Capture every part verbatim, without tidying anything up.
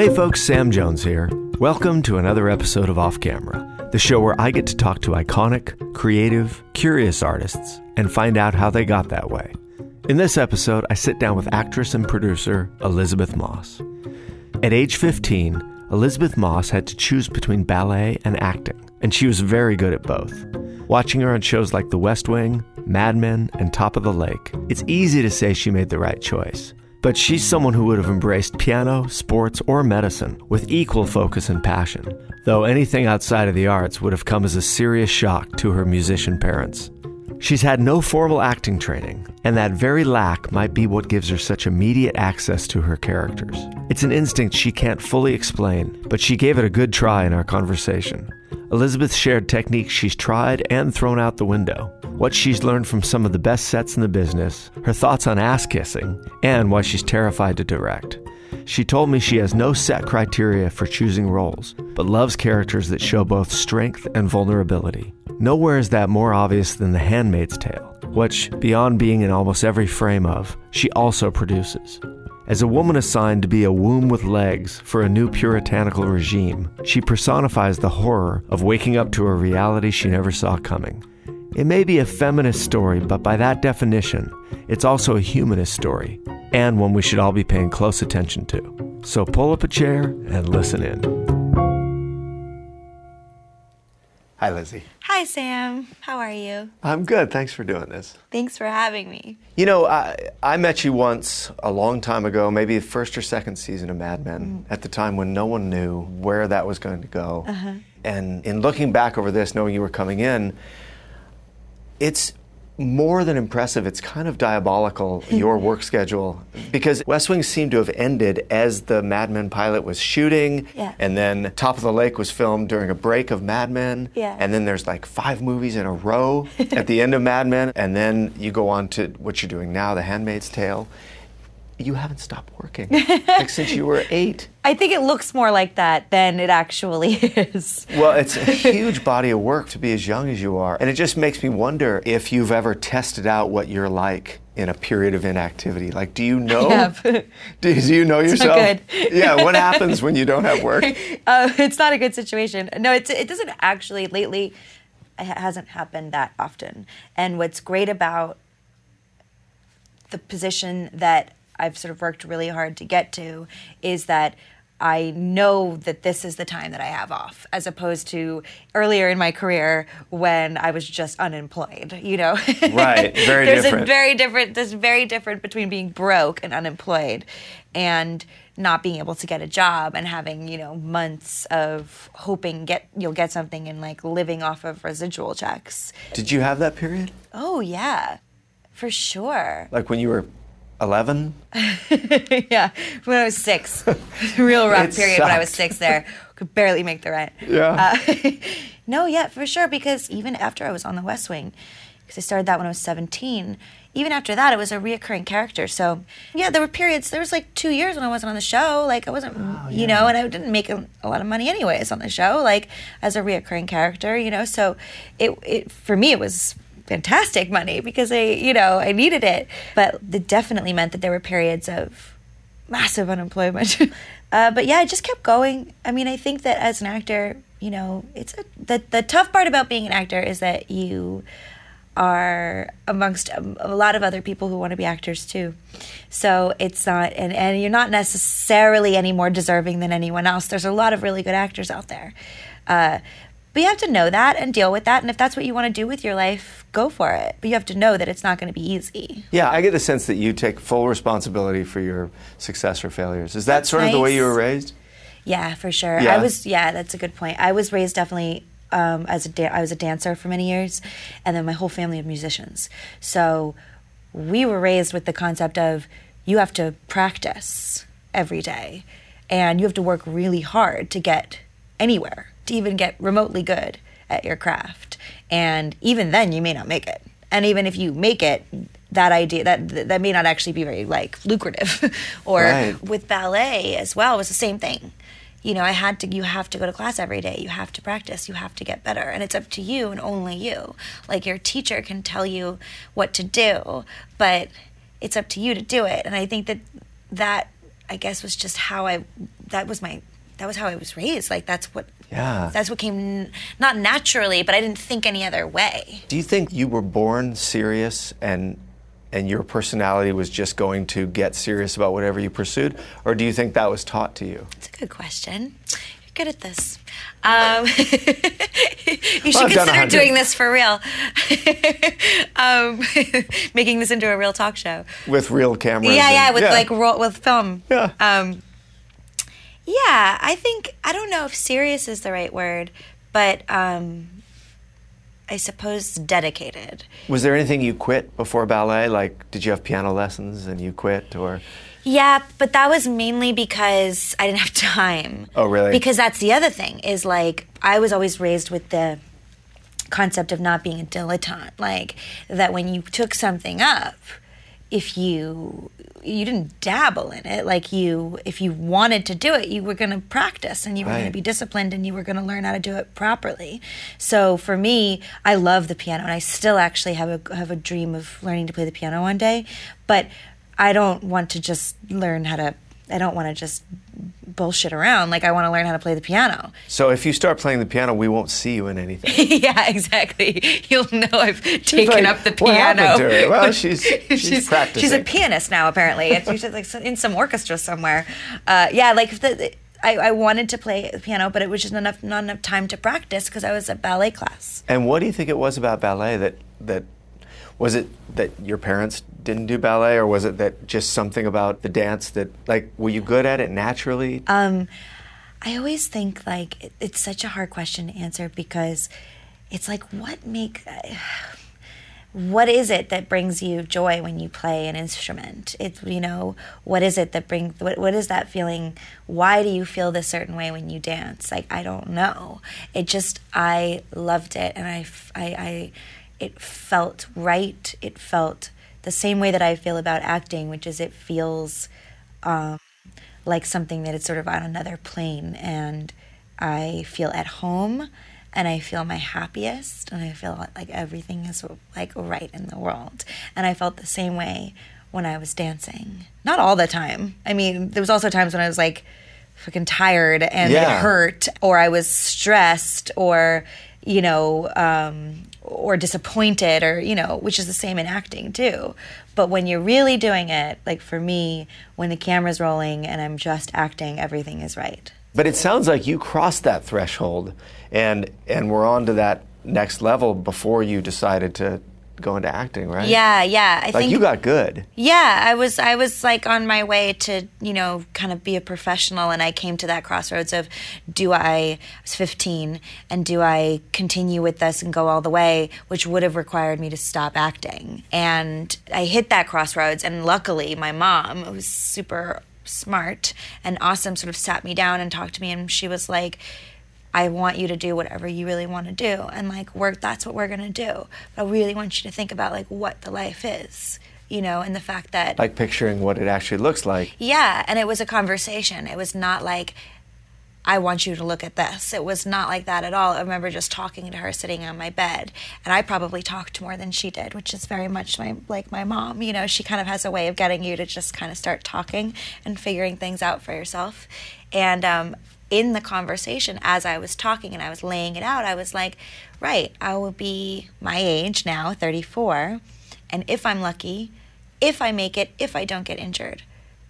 Hey folks, Sam Jones here. Welcome to another episode of Off Camera, the show where I get to talk to iconic, creative, curious artists and find out how they got that way. In this episode, I sit down with actress and producer Elisabeth Moss. At age fifteen, Elisabeth Moss had to choose between ballet and acting, and she was very good at both. Watching her on shows like The West Wing, Mad Men, and Top of the Lake, it's easy to say she made the right choice. But she's someone who would have embraced piano, sports, or medicine with equal focus and passion, though anything outside of the arts would have come as a serious shock to her musician parents. She's had no formal acting training, and that very lack might be what gives her such immediate access to her characters. It's an instinct she can't fully explain, but she gave it a good try in our conversation. Elisabeth shared techniques she's tried and thrown out the window, what she's learned from some of the best sets in the business, her thoughts on ass-kissing, and why she's terrified to direct. She told me she has no set criteria for choosing roles, but loves characters that show both strength and vulnerability. Nowhere is that more obvious than The Handmaid's Tale, which, beyond being in almost every frame of, she also produces. As a woman assigned to be a womb with legs for a new puritanical regime, she personifies the horror of waking up to a reality she never saw coming. It may be a feminist story, but by that definition, it's also a humanist story, and one we should all be paying close attention to. So pull up a chair and listen in. Hi, Lizzie. Hi, Sam. How are you? I'm good. Thanks for doing this. Thanks for having me. You know, I, I met you once a long time ago, maybe the first or second season of Mad Men, mm. at the time when no one knew where that was going to go. Uh-huh. And in looking back over this, knowing you were coming in, it's more than impressive. It's kind of diabolical, your work schedule, because West Wing seemed to have ended as the Mad Men pilot was shooting, yeah. and then Top of the Lake was filmed during a break of Mad Men, yeah. and then there's like five movies in a row at the end of Mad Men, and then you go on to what you're doing now, The Handmaid's Tale. You haven't stopped working, like since you were eight. I think it looks more like that than it actually is. Well, it's a huge body of work to be as young as you are. And it just makes me wonder if you've ever tested out what you're like in a period of inactivity. Like, do you know? I have. Do, do you know yourself? It's not good. Yeah, what happens when you don't have work? Uh, it's not a good situation. No, it's, it doesn't actually, lately, it hasn't happened that often. And what's great about the position that I've sort of worked really hard to get to is that I know that this is the time that I have off, as opposed to earlier in my career when I was just unemployed, you know? Right, very there's different. A very different. There's very different between being broke and unemployed and not being able to get a job and having, you know, months of hoping get you'll get something and like living off of residual checks. Did you have that period? Oh, yeah, for sure. Like when you were eleven? Yeah, when I was six. Real rough It period sucked. when I was six there. Could barely make the rent. Yeah. Uh, no, yeah, for sure, because even after I was on The West Wing, because I started that when I was seventeen, even after that, it was a reoccurring character. So, yeah, there were periods, there was like two years when I wasn't on the show. Like, I wasn't, oh, you yeah. know, and I didn't make a, a lot of money anyways on the show, like, as a reoccurring character, you know. So, it, it for me, it was fantastic money because I, you know, I needed it. But it definitely meant that there were periods of massive unemployment. uh, but yeah, I just kept going. I mean, I think that as an actor, you know, it's a, the the tough part about being an actor is that you are amongst a, a lot of other people who want to be actors too. So it's not, and, and you're not necessarily any more deserving than anyone else. There's a lot of really good actors out there. Uh, But you have to know that and deal with that. And if that's what you want to do with your life, go for it. But you have to know that it's not going to be easy. Yeah, I get the sense that you take full responsibility for your success or failures. Is that That's sort nice. of the way you were raised? Yeah, for sure. Yeah. I was, yeah, that's a good point. I was raised definitely um, as a, da- I was a dancer for many years. And then my whole family of musicians. So we were raised with the concept of you have to practice every day. And you have to work really hard to get anywhere, to even get remotely good at your craft. And even then you may not make it. And even if you make it, that idea, that that may not actually be very like lucrative. Or right. with ballet as well, it was the same thing. You know, I had to, you have to go to class every day. You have to practice. You have to get better. And it's up to you and only you. Like your teacher can tell you what to do, but it's up to you to do it. And I think that that I guess was just how I, that was my, that was how I was raised. Like that's what, Yeah. that's what came, not naturally, but I didn't think any other way. Do you think you were born serious and and your personality was just going to get serious about whatever you pursued? Or do you think that was taught to you? That's a good question. You're good at this. Um, you should Well, I've done a consider hundred. doing this for real. um, making this into a real talk show. With real cameras? Yeah, and- yeah, with like ro- with film. Yeah. Um, yeah, I think I don't know if serious is the right word, but um, I suppose dedicated. Was there anything you quit before ballet? Like, did you have piano lessons and you quit, or? Yeah, but that was mainly because I didn't have time. Oh, really? Because that's the other thing, is like, I was always raised with the concept of not being a dilettante. Like, that when you took something up, if you you didn't dabble in it, like you, if you wanted to do it, you were going to practice and you were going Right. to be disciplined and you were going to learn how to do it properly. So for me, I love the piano and I still actually have a have a dream of learning to play the piano one day, but I don't want to just learn how to, I don't want to just bullshit around. Like, I want to learn how to play the piano. So if you start playing the piano, we won't see you in anything. Yeah, exactly. You'll know I've taken like, up the "What piano. happened to her?" Well, she's- she's practicing. She's a pianist now, apparently. It's she's like in some orchestra somewhere. Uh, yeah, like the, I, I wanted to play the piano, but it was just not enough, not enough time to practice because I was at ballet class. And what do you think it was about ballet that, that, was it that your parents didn't do ballet, or was it that just something about the dance that, like, were you good at it naturally? Um, I always think like it, it's such a hard question to answer because it's like what make what is it that brings you joy when you play an instrument? It's, you know, what is it that brings what what is that feeling? Why do you feel this certain way when you dance? Like, I don't know. It just, I loved it, and I I, I it felt right. It felt the same way that I feel about acting, which is it feels um, like something that is sort of on another plane, and I feel at home, and I feel my happiest, and I feel like everything is like right in the world. And I felt the same way when I was dancing. Not all the time. I mean, there was also times when I was like freaking tired and Yeah. it hurt, or I was stressed, or, you know, um, or disappointed, or, you know, which is the same in acting too. But when you're really doing it, like for me, when the camera's rolling and I'm just acting, everything is right. But it sounds like you crossed that threshold and and were on to that next level before you decided to go into acting, right? Yeah, yeah. I Like, think you got good. Yeah, I was I was like on my way to, you know, kind of be a professional, and I came to that crossroads of, do I, I was fifteen, and do I continue with this and go all the way, which would have required me to stop acting. And I hit that crossroads, and luckily my mom, who's super smart and awesome, sort of sat me down and talked to me, and she was like, I want you to do whatever you really want to do, and like we're that's what we're gonna do. But I really want you to think about like what the life is, you know, and the fact that Like picturing what it actually looks like. yeah, and it was a conversation. It was not like, I want you to look at this. It was not like that at all. I remember just talking to her sitting on my bed, and I probably talked more than she did, which is very much my like my mom. You know, she kind of has a way of getting you to just kind of start talking and figuring things out for yourself. And um, in the conversation, as I was talking and I was laying it out, I was like, right, I will be my age now, thirty-four, and if I'm lucky, if I make it, if I don't get injured,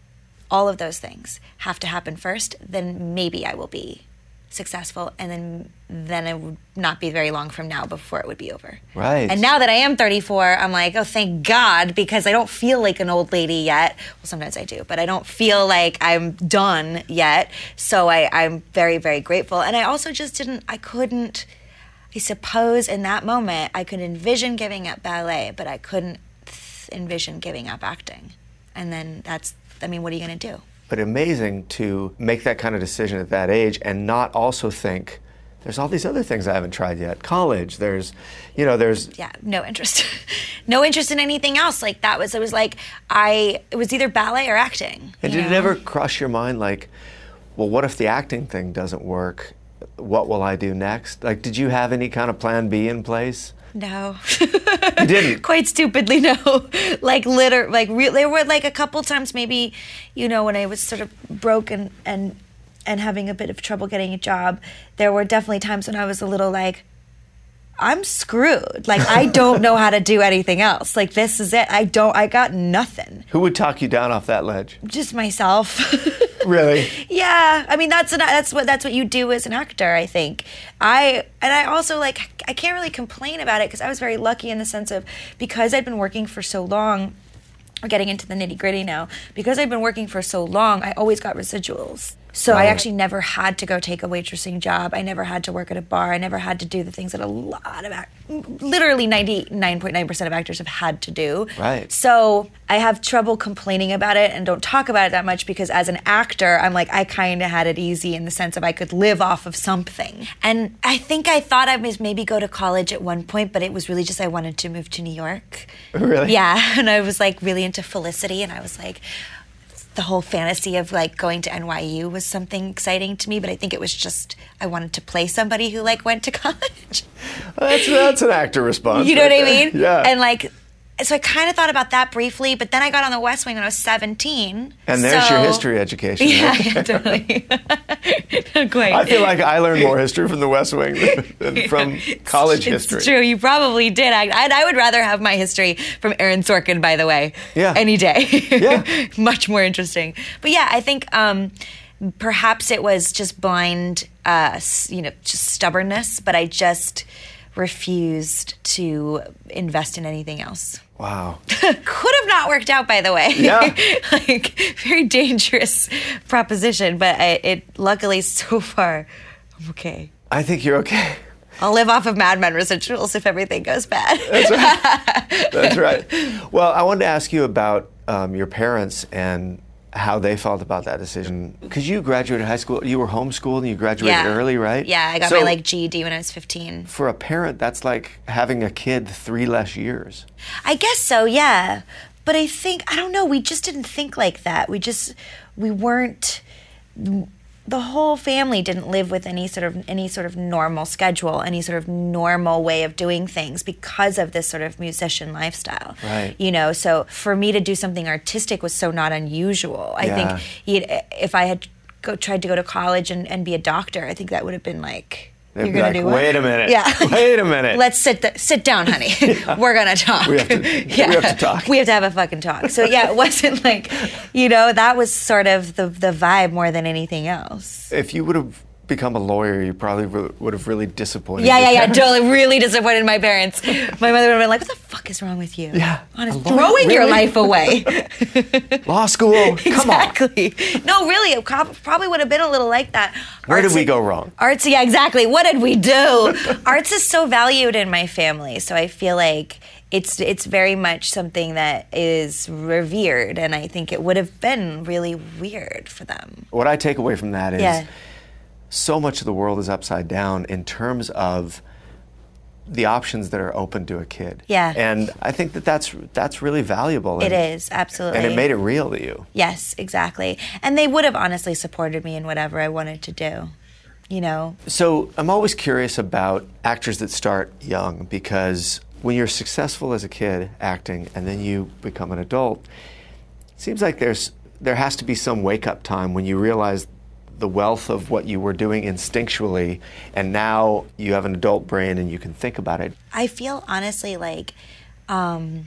all of those things have to happen first, then maybe I will be successful, and then then it would not be very long from now before it would be over. Right. And now that I am thirty-four, I'm like, oh, thank God, because I don't feel like an old lady yet. Well, sometimes I do, but I don't feel like I'm done yet. So I, I'm very, very grateful. And I also just didn't, I couldn't, I suppose in that moment, I could envision giving up ballet, but I couldn't envision giving up acting. And then that's, I mean, what are you going to do? But amazing to make that kind of decision at that age and not also think, there's all these other things I haven't tried yet. College, there's, you know, there's... Yeah, no interest. No interest in anything else. Like that was, it was like, I, it was either ballet or acting. And you did it know? ever cross your mind, like, well, what if the acting thing doesn't work? What will I do next? Like, did you have any kind of plan B in place? No. You didn't? Quite stupidly, no. Like, liter- like re- there were like a couple times maybe, you know, when I was sort of broke and, and, and having a bit of trouble getting a job, there were definitely times when I was a little like, I'm screwed. Like, I don't know how to do anything else. Like, this is it. I don't, I got nothing. Who would talk you down off that ledge? Just myself. Really? Yeah. I mean, that's an, that's what that's what you do as an actor, I think. I and I also like I can't really complain about it because I was very lucky in the sense of because I'd been working for so long. We're getting into the nitty gritty now. Because I've been working for so long, I always got residuals. So Right. I actually never had to go take a waitressing job. I never had to work at a bar. I never had to do the things that a lot of, act- literally ninety-nine point nine percent of actors have had to do. Right. So I have trouble complaining about it and don't talk about it that much because as an actor, I'm like, I kind of had it easy in the sense of I could live off of something. And I think I thought I was maybe go to college at one point, but it was really just I wanted to move to New York. Really? Yeah, and I was like really into Felicity, and I was like, the whole fantasy of like going to N Y U was something exciting to me, but I think it was just I wanted to play somebody who like went to college. That's that's an actor response. You know right what I there. mean? Yeah. And like, so I kind of thought about that briefly, but then I got on the West Wing when I was seventeen. And there's so- your history education. Yeah, right? yeah, totally. Not quite. I feel like I learned more history from the West Wing than than from college it's history. true. You probably did. I, I, I would rather have my history from Aaron Sorkin, by the way. Yeah. Any day. Yeah. Much more interesting. But yeah, I think um, perhaps it was just blind, uh, s- you know, just stubbornness. But I just refused to invest in anything else. Wow. Could have not worked out, by the way. Yeah. Like, very dangerous proposition. But I, it luckily so far, I'm okay. I think you're okay. I'll live off of Mad Men residuals if everything goes bad. That's right. That's right. Well, I wanted to ask you about um, your parents and how they felt about that decision. Because you graduated high school, you were homeschooled and you graduated Yeah. early, right? Yeah, I got So my like G E D when I was fifteen. for a parent, that's like having a kid three less years. I guess so, yeah. But I think, I don't know, we just didn't think like that. We just, we weren't, the whole family didn't live with any sort of any sort of normal schedule, any sort of normal way of doing things because of this sort of musician lifestyle. Right. You know, so for me to do something artistic was so not unusual. I Yeah. think you'd, if I had go, tried to go to college and, and be a doctor, I think that would have been like, They'd you're be gonna like, do what? wait a minute. Yeah. Wait a minute. Let's sit th- sit down, honey. We're gonna talk. We have to- we have to talk. We have to have a fucking talk. So yeah, it wasn't like, you know, that was sort of the the vibe more than anything else. If you would have become a lawyer, you probably re- would have really disappointed Yeah, your yeah, yeah. parents. Totally, really disappointed my parents. My mother would have been like, "What the fuck is wrong with you? Yeah. Honest, A lawyer? throwing your Really? life away." Law school, come on. Exactly. No, really, it prob- probably would have been a little like that. Where did Arts- we go wrong? Arts, yeah, exactly. What did we do? Arts is so valued in my family, so I feel like it's it's very much something that is revered, and I think it would have been really weird for them. What I take away from that is Yeah. so much of the world is upside down in terms of the options that are open to a kid. Yeah. And I think that that's, that's really valuable. It and, is, absolutely. And it made it real to you. Yes, exactly. And they would have honestly supported me in whatever I wanted to do, you know? So I'm always curious about actors that start young, because when you're successful as a kid acting and then you become an adult, it seems like there's there has to be some wake-up time when you realize the wealth of what you were doing instinctually, and now you have an adult brain and you can think about it. I feel honestly like um,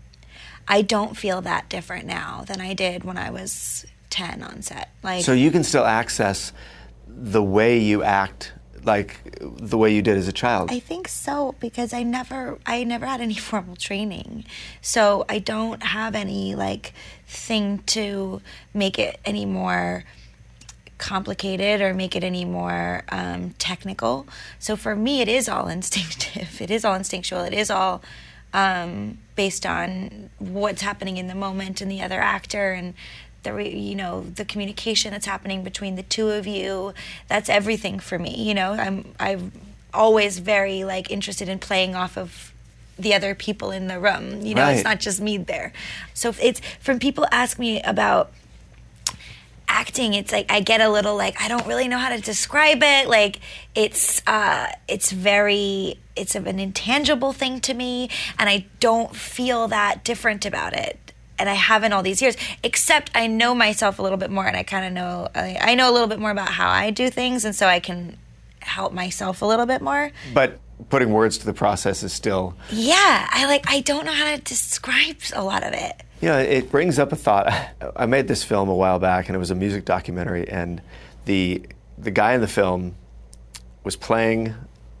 I don't feel that different now than I did when I was ten on set. Like, So you can still access the way you act, like the way you did as a child. I think so, because I never I never had any formal training. So I don't have any like thing to make it any more complicated or make it any more um, technical. So for me, it is all instinctive. It is all instinctual. It is all um, based on what's happening in the moment and the other actor and the re- you know the communication that's happening between the two of you. That's everything for me. You know, I'm I'm always very like interested in playing off of the other people in the room. You know, Right. it's not just me there. So if it's when people ask me about acting, it's like I get a little like I don't really know how to describe it. Like it's uh, it's very it's an intangible thing to me, and I don't feel that different about it. And I haven't all these years, except I know myself a little bit more, and I kind of know I, I know a little bit more about how I do things, and so I can help myself a little bit more. But putting words to the process is still... Yeah, I like I don't know how to describe a lot of it. You know, it brings up a thought. I made this film a while back, and it was a music documentary, and the the guy in the film was playing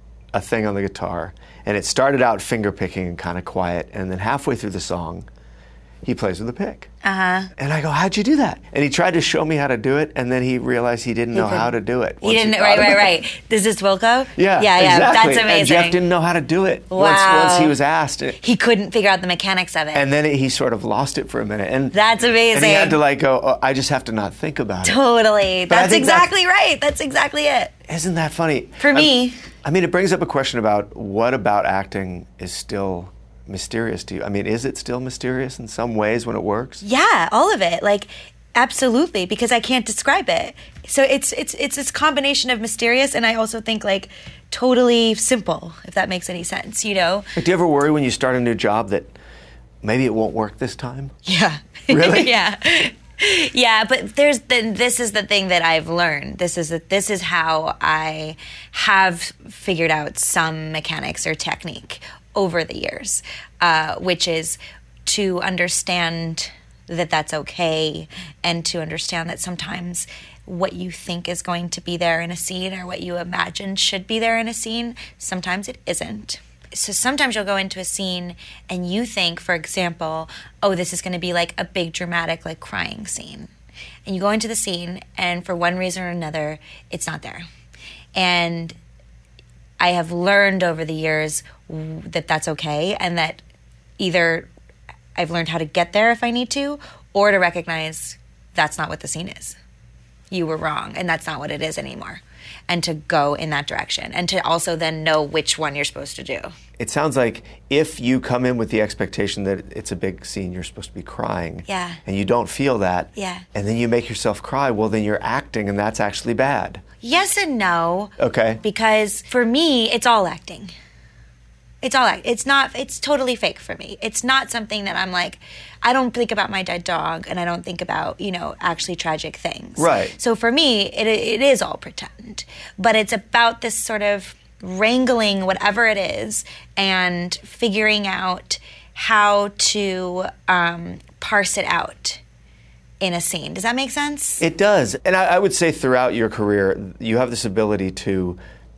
a thing on the guitar, and it started out finger picking and kind of quiet, and then halfway through the song, he plays with a pick. Uh-huh. And I go, how'd you do that? And he tried to show me how to do it, and then he realized he didn't He know couldn't. how to do it. He didn't, right, right, right. Is this Wilco? Yeah, yeah, yeah. exactly. That's amazing. And Jeff didn't know how to do it Wow. once, once he was asked. He couldn't figure out the mechanics of it. And then he sort of lost it for a minute. And That's amazing. And he had to like go, oh, I just have to not think about it. Totally. But I That's think exactly right. That's exactly it. Isn't that funny? For me. I, I mean, it brings up a question about what about acting is still mysterious to you? I mean, is it still mysterious in some ways when it works? Yeah, all of it. Like, absolutely, because I can't describe it. So it's it's it's this combination of mysterious and I also think like totally simple, if that makes any sense, you know? Like, do you ever worry when you start a new job that maybe it won't work this time? Yeah. Really? Yeah. Yeah, but there's the, this is the thing that I've learned. This is the, this is how I have figured out some mechanics or technique over the years, uh, which is to understand that that's okay and to understand that sometimes what you think is going to be there in a scene or what you imagine should be there in a scene, sometimes it isn't. So sometimes you'll go into a scene and you think, for example, oh, this is going to be like a big dramatic like crying scene. And you go into the scene and for one reason or another, it's not there. And I have learned over the years that that's okay and that either I've learned how to get there if I need to or to recognize that's not what the scene is. You were wrong and that's not what it is anymore. And to go in that direction and to also then know which one you're supposed to do. It sounds like if you come in with the expectation that it's a big scene, you're supposed to be crying. Yeah. And you don't feel that. Yeah. And then you make yourself cry, well, then you're acting and that's actually bad. Yes and no. Okay. Because for me, it's all acting. It's all act. It's not, it's totally fake for me. It's not something that I'm like, I don't think about my dead dog and I don't think about, you know, actually tragic things. Right. So for me, it it is all pretend. But it's about this sort of wrangling whatever it is and figuring out how to um, parse it out in a scene. Does that make sense? It does. And I, I would say throughout your career, you have this ability to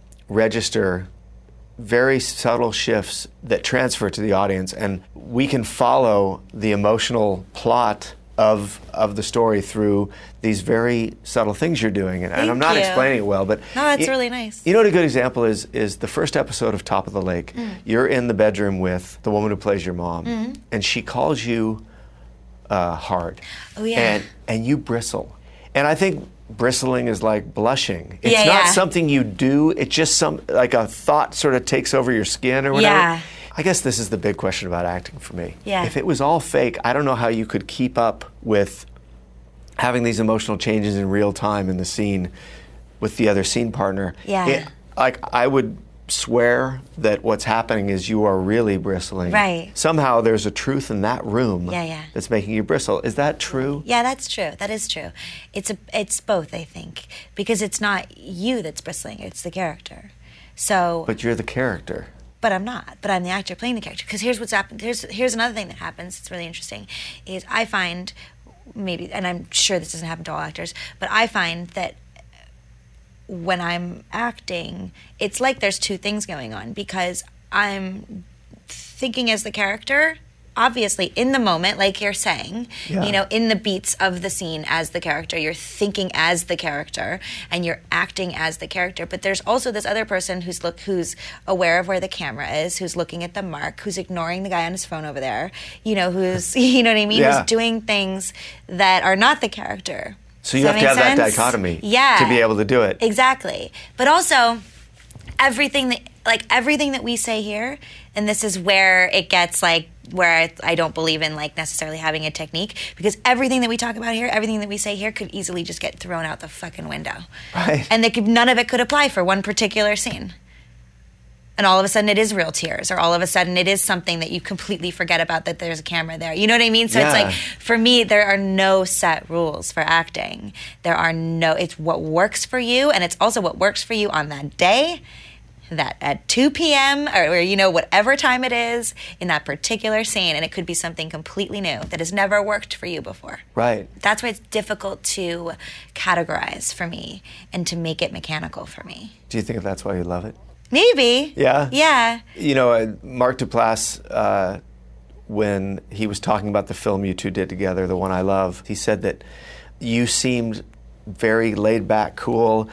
register very subtle shifts that transfer to the audience, and we can follow the emotional plot of of the story through these very subtle things you're doing. And, and I'm not you. explaining it well, but No, that's it- really nice. You know what a good example is? Is the first episode of Top of the Lake. Mm. You're in the bedroom with the woman who plays your mom, Mm-hmm. and she calls you uh, hard. Oh, yeah. And and you bristle. And I think bristling is like blushing. It's Yeah, not yeah. something you do. It's just some like a thought sort of takes over your skin or whatever. Yeah. I guess this is the big question about acting for me. Yeah. If it was all fake, I don't know how you could keep up with having these emotional changes in real time in the scene with the other scene partner. Yeah. It, like I would swear that what's happening is you are really bristling. Right. Somehow there's a truth in that room Yeah, yeah. that's making you bristle. Is that true? Yeah, that's true. That is true. It's a, it's both, I think, because it's not you that's bristling; it's the character. So, But you're the character. but I'm not. But I'm the actor playing the character. Because here's what's happened. Here's here's another thing that happens. It's really interesting. Is I find maybe, and I'm sure this doesn't happen to all actors, but I find that when I'm acting, it's like there's two things going on because I'm thinking as the character, obviously in the moment, like you're saying, Yeah. you know, in the beats of the scene as the character, you're thinking as the character and you're acting as the character. But there's also this other person who's look who's aware of where the camera is, who's looking at the mark, who's ignoring the guy on his phone over there, you know, who's, you know what I mean, Yeah. who's doing things that are not the character. So you Does have to have make that sense? dichotomy Yeah. to be able to do it. Exactly. But also, everything that, like, everything that we say here, and this is where it gets, like, where I, I don't believe in like necessarily having a technique, because everything that we talk about here, everything that we say here could easily just get thrown out the fucking window. Right. And they could, none of it could apply for one particular scene. And all of a sudden it is real tears, or all of a sudden it is something that you completely forget about, that there's a camera there. You know what I mean? So Yeah. it's like, for me, there are no set rules for acting. There are no, it's what works for you, and it's also what works for you on that day, that at two p.m. or, or, you know, whatever time it is in that particular scene. And it could be something completely new that has never worked for you before. Right. That's why it's difficult to categorize for me and to make it mechanical for me. Do you think that's why you love it? Maybe. Yeah? Yeah. You know, uh, Mark Duplass, uh, when he was talking about the film you two did together, the one I love, he said that you seemed very laid back, cool,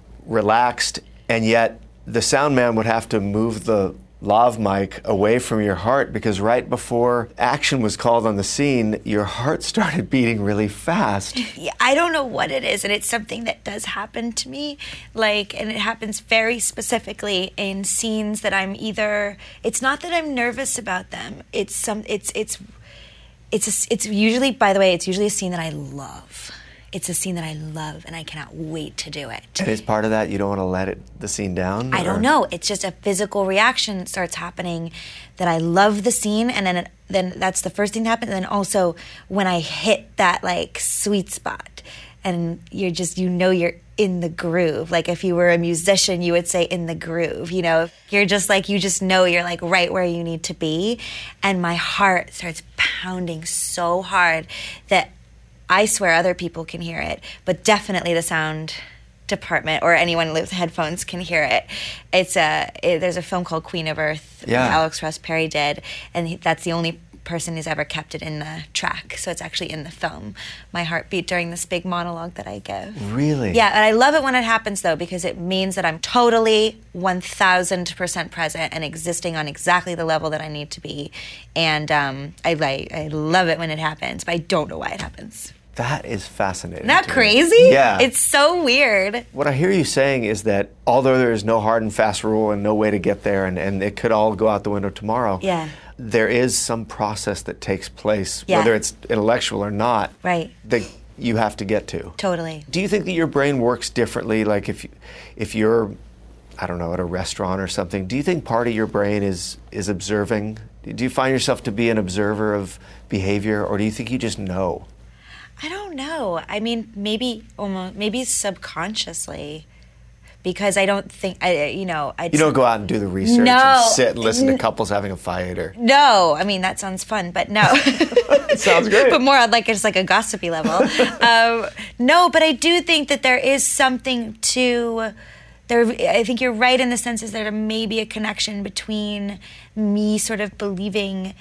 relaxed, and yet the sound man would have to move the lav mic away from your heart, because right before action was called on the scene, your heart started beating really fast. Yeah, I don't know what it is, and it's something that does happen to me, like, and it happens very specifically in scenes that I'm either, it's not that I'm nervous about them, it's some, it's, it's, it's, a, it's usually, by the way, it's usually a scene that I love. It's a scene that I love, and I cannot wait to do it. And as part of that, you don't want to let it the scene down? I or? don't know. It's just a physical reaction that starts happening, that I love the scene, and then it, then that's the first thing that happens. And then also when I hit that like sweet spot, and you're just, you know, you're in the groove. Like if you were a musician, you would say in the groove. You know, you're just like, you just know you're like right where you need to be, and my heart starts pounding so hard that I swear other people can hear it, but definitely the sound department or anyone with headphones can hear it. It's a it, there's a film called Queen of Earth Yeah. that Alex Ross Perry did, and he, that's the only person who's ever kept it in the track. So it's actually in the film, my heartbeat during this big monologue that I give. Really? Yeah, and I love it when it happens though, because it means that I'm totally one thousand percent present and existing on exactly the level that I need to be. And um, I like I love it when it happens, but I don't know why it happens. That is fascinating. Isn't that to me. crazy? Yeah. It's so weird. What I hear you saying is that although there is no hard and fast rule and no way to get there, and, and it could all go out the window tomorrow, Yeah. there is some process that takes place, Yeah. whether it's intellectual or not, Right. that you have to get to. Totally. Do you think that your brain works differently? Like if, you, if you're, I don't know, at a restaurant or something, do you think part of your brain is, is observing? Do you find yourself to be an observer of behavior, or do you think you just know? I don't know. I mean, maybe almost, maybe subconsciously, because I don't think, I, you know, I You don't go out and do the research No. and sit and listen to couples having a fight, or No, I mean, that sounds fun, but no. it sounds great. But more on like, it's like a gossipy level. um, no, but I do think that there is something to, there. I think you're right in the sense is there may be a connection between me sort of believing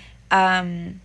um,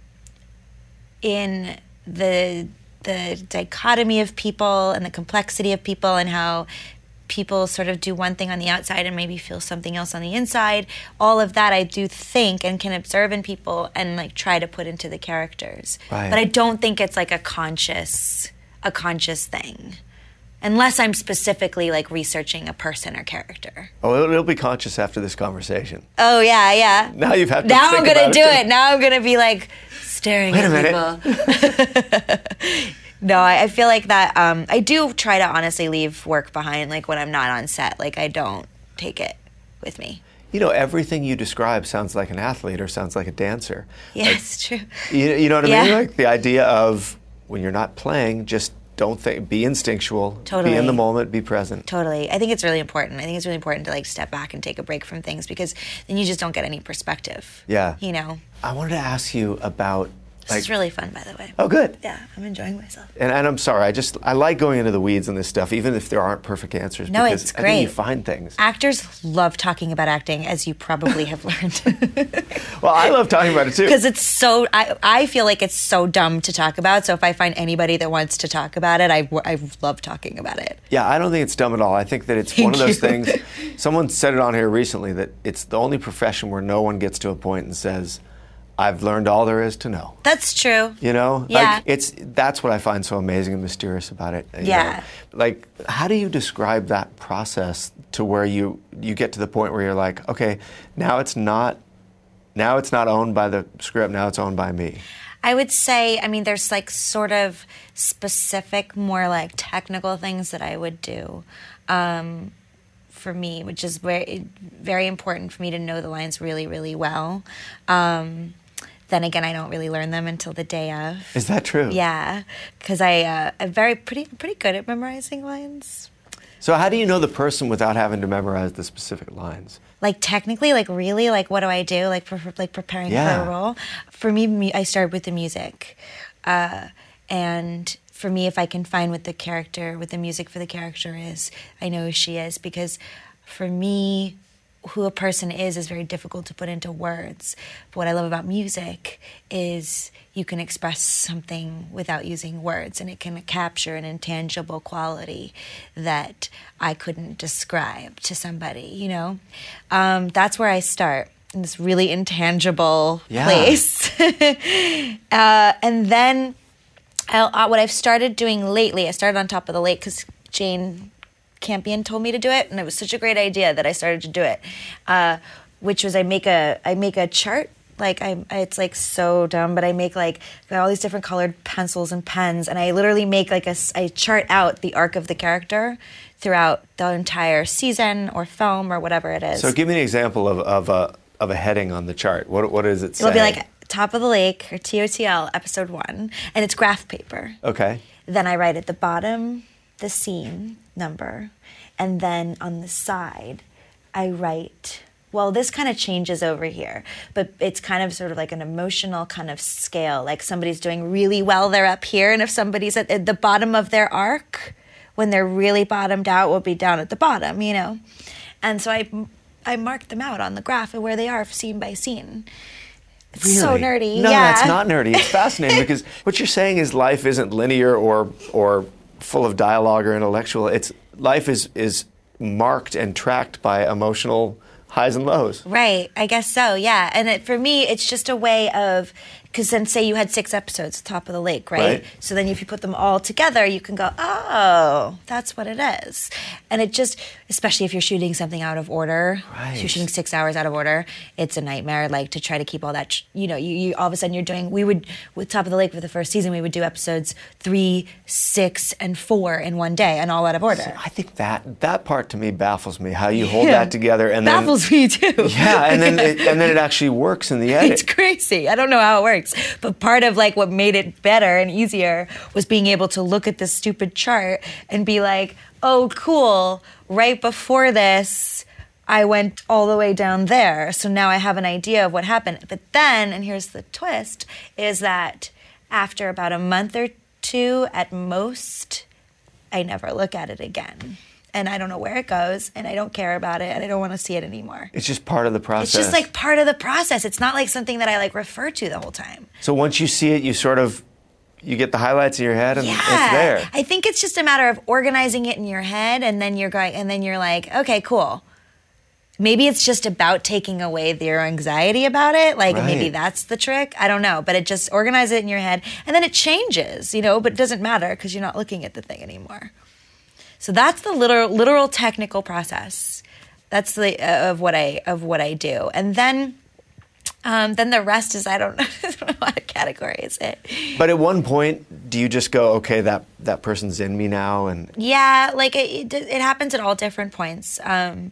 in the the dichotomy of people and the complexity of people, and how people sort of do one thing on the outside and maybe feel something else on the inside. All of that I do think and can observe in people and like try to put into the characters. Right. But I don't think it's like a conscious a conscious thing. Unless I'm specifically like researching a person or character. Oh, it'll, it'll be conscious after this conversation. Oh yeah, yeah. Now you've had to Now think I'm gonna about do it. it. Now I'm gonna be like staring Wait a at people. No, I, I feel like that. Um, I do try to honestly leave work behind, like when I'm not on set. Like I don't take it with me. You know, everything you describe sounds like an athlete or sounds like a dancer. Yeah, Like, it's true. You, you know what I Yeah. mean? Like the idea of when you're not playing, just don't think, be instinctual, Totally. be in the moment, be present. Totally. I think it's really important. I think it's really important to like step back and take a break from things, because then you just don't get any perspective. Yeah. You know. I wanted to ask you about, This like, is really fun, by the way. oh, good. Yeah, I'm enjoying myself. And, and I'm sorry, I just, I like going into the weeds on this stuff, even if there aren't perfect answers. No, because it's I think great. you find things. Actors love talking about acting, as you probably have learned. Well, I love talking about it too. Because it's so, I, I feel like it's so dumb to talk about. So if I find anybody that wants to talk about it, I, I love talking about it. Yeah, I don't think it's dumb at all. I think that it's one of those Thank things, someone said it on here recently, that it's the only profession where no one gets to a point and says, I've learned all there is to know. That's true. You know? Yeah. Like, it's, that's what I find so amazing and mysterious about it. you Yeah. know? Like, how do you describe that process to where you, you get to the point where you're like, okay, now it's not Now it's not owned by the script, now it's owned by me. I would say, I mean, there's like sort of specific, more like technical things that I would do um, for me, which is very, very important for me to know the lines really, really well. Um, then again, I don't really learn them until the day of. Is that true? Yeah, because I uh, I'm very pretty pretty good at memorizing lines. So how do you know the person without having to memorize the specific lines? Like technically, like really, like what do I do? Like for, like preparing Yeah. for a role. For me, me, I started with the music, uh, and for me, if I can find what the character, what the music for the character is, I know who she is. Because for me, who a person is is very difficult to put into words. But what I love about music is you can express something without using words, and it can capture an intangible quality that I couldn't describe to somebody, you know? Um, that's where I start, in this really intangible Yeah. place. uh, and then I'll, uh, what I've started doing lately, I started on Top of the Lake because Jane Campion told me to do it, and it was such a great idea that I started to do it. Uh, which was I make a I make a chart. Like I, it's like so dumb, but I make like got all these different colored pencils and pens, and I literally make like a I chart out the arc of the character throughout the entire season or film or whatever it is. So give me an example of of a of a heading on the chart. What what does it say? It'll be like Top of the Lake or T O T L episode one, and it's graph paper. Okay. Then I write at the bottom the scene number, and then on the side I write, well, this kind of changes over here, but it's kind of sort of like an emotional kind of scale. Like somebody's doing really well, they're up here, and if somebody's at the bottom of their arc, when they're really bottomed out, will be down at the bottom, you know? And so I, I marked them out on the graph of where they are scene by scene. It's Really? so nerdy. No, yeah. that's not nerdy. It's fascinating because what you're saying is life isn't linear or or full of dialogue or intellectual. It's life is is marked and tracked by emotional highs and lows. Right, I guess so, yeah. And it, for me, it's just a way of, because then say you had six episodes, Top of the Lake, right? Right. So then if you put them all together, you can go, oh, that's what it is. And it just, especially if you're shooting something out of order, Right. if you're shooting six hours out of order, it's a nightmare, like to try to keep all that, you know, you, you all of a sudden you're doing, we would, with Top of the Lake for the first season, we would do episodes three, six, and four in one day and all out of order. I think that that part to me baffles me. How you hold Yeah. that together and Baffles me too. then yeah, and then it, and then it actually works in the edit. It's crazy. I don't know how it works. But part of like what made it better and easier was being able to look at this stupid chart and be like, oh, cool. Right before this, I went all the way down there. So now I have an idea of what happened. But then, and here's the twist, is that after about a month or two at most, I never look at it again. And I don't know where it goes, and I don't care about it, and I don't want to see it anymore. It's just part of the process. It's just like part of the process. It's not like something that I like refer to the whole time. So once you see it, you sort of you get the highlights in your head and Yeah, it's there. I think it's just a matter of organizing it in your head, and then you're going, and then you're like, okay, cool. Maybe it's just about taking away their anxiety about it. Like Right. maybe that's the trick. I don't know, but it just organize it in your head, and then it changes, you know. But it doesn't matter because you're not looking at the thing anymore. So that's the literal, literal technical process. That's the uh, of what I of what I do, and then, um, then the rest is I don't know, I don't know how to categorize it. But at one point, do you just go, okay, that that person's in me now, and Yeah, like it, it, it happens at all different points, um,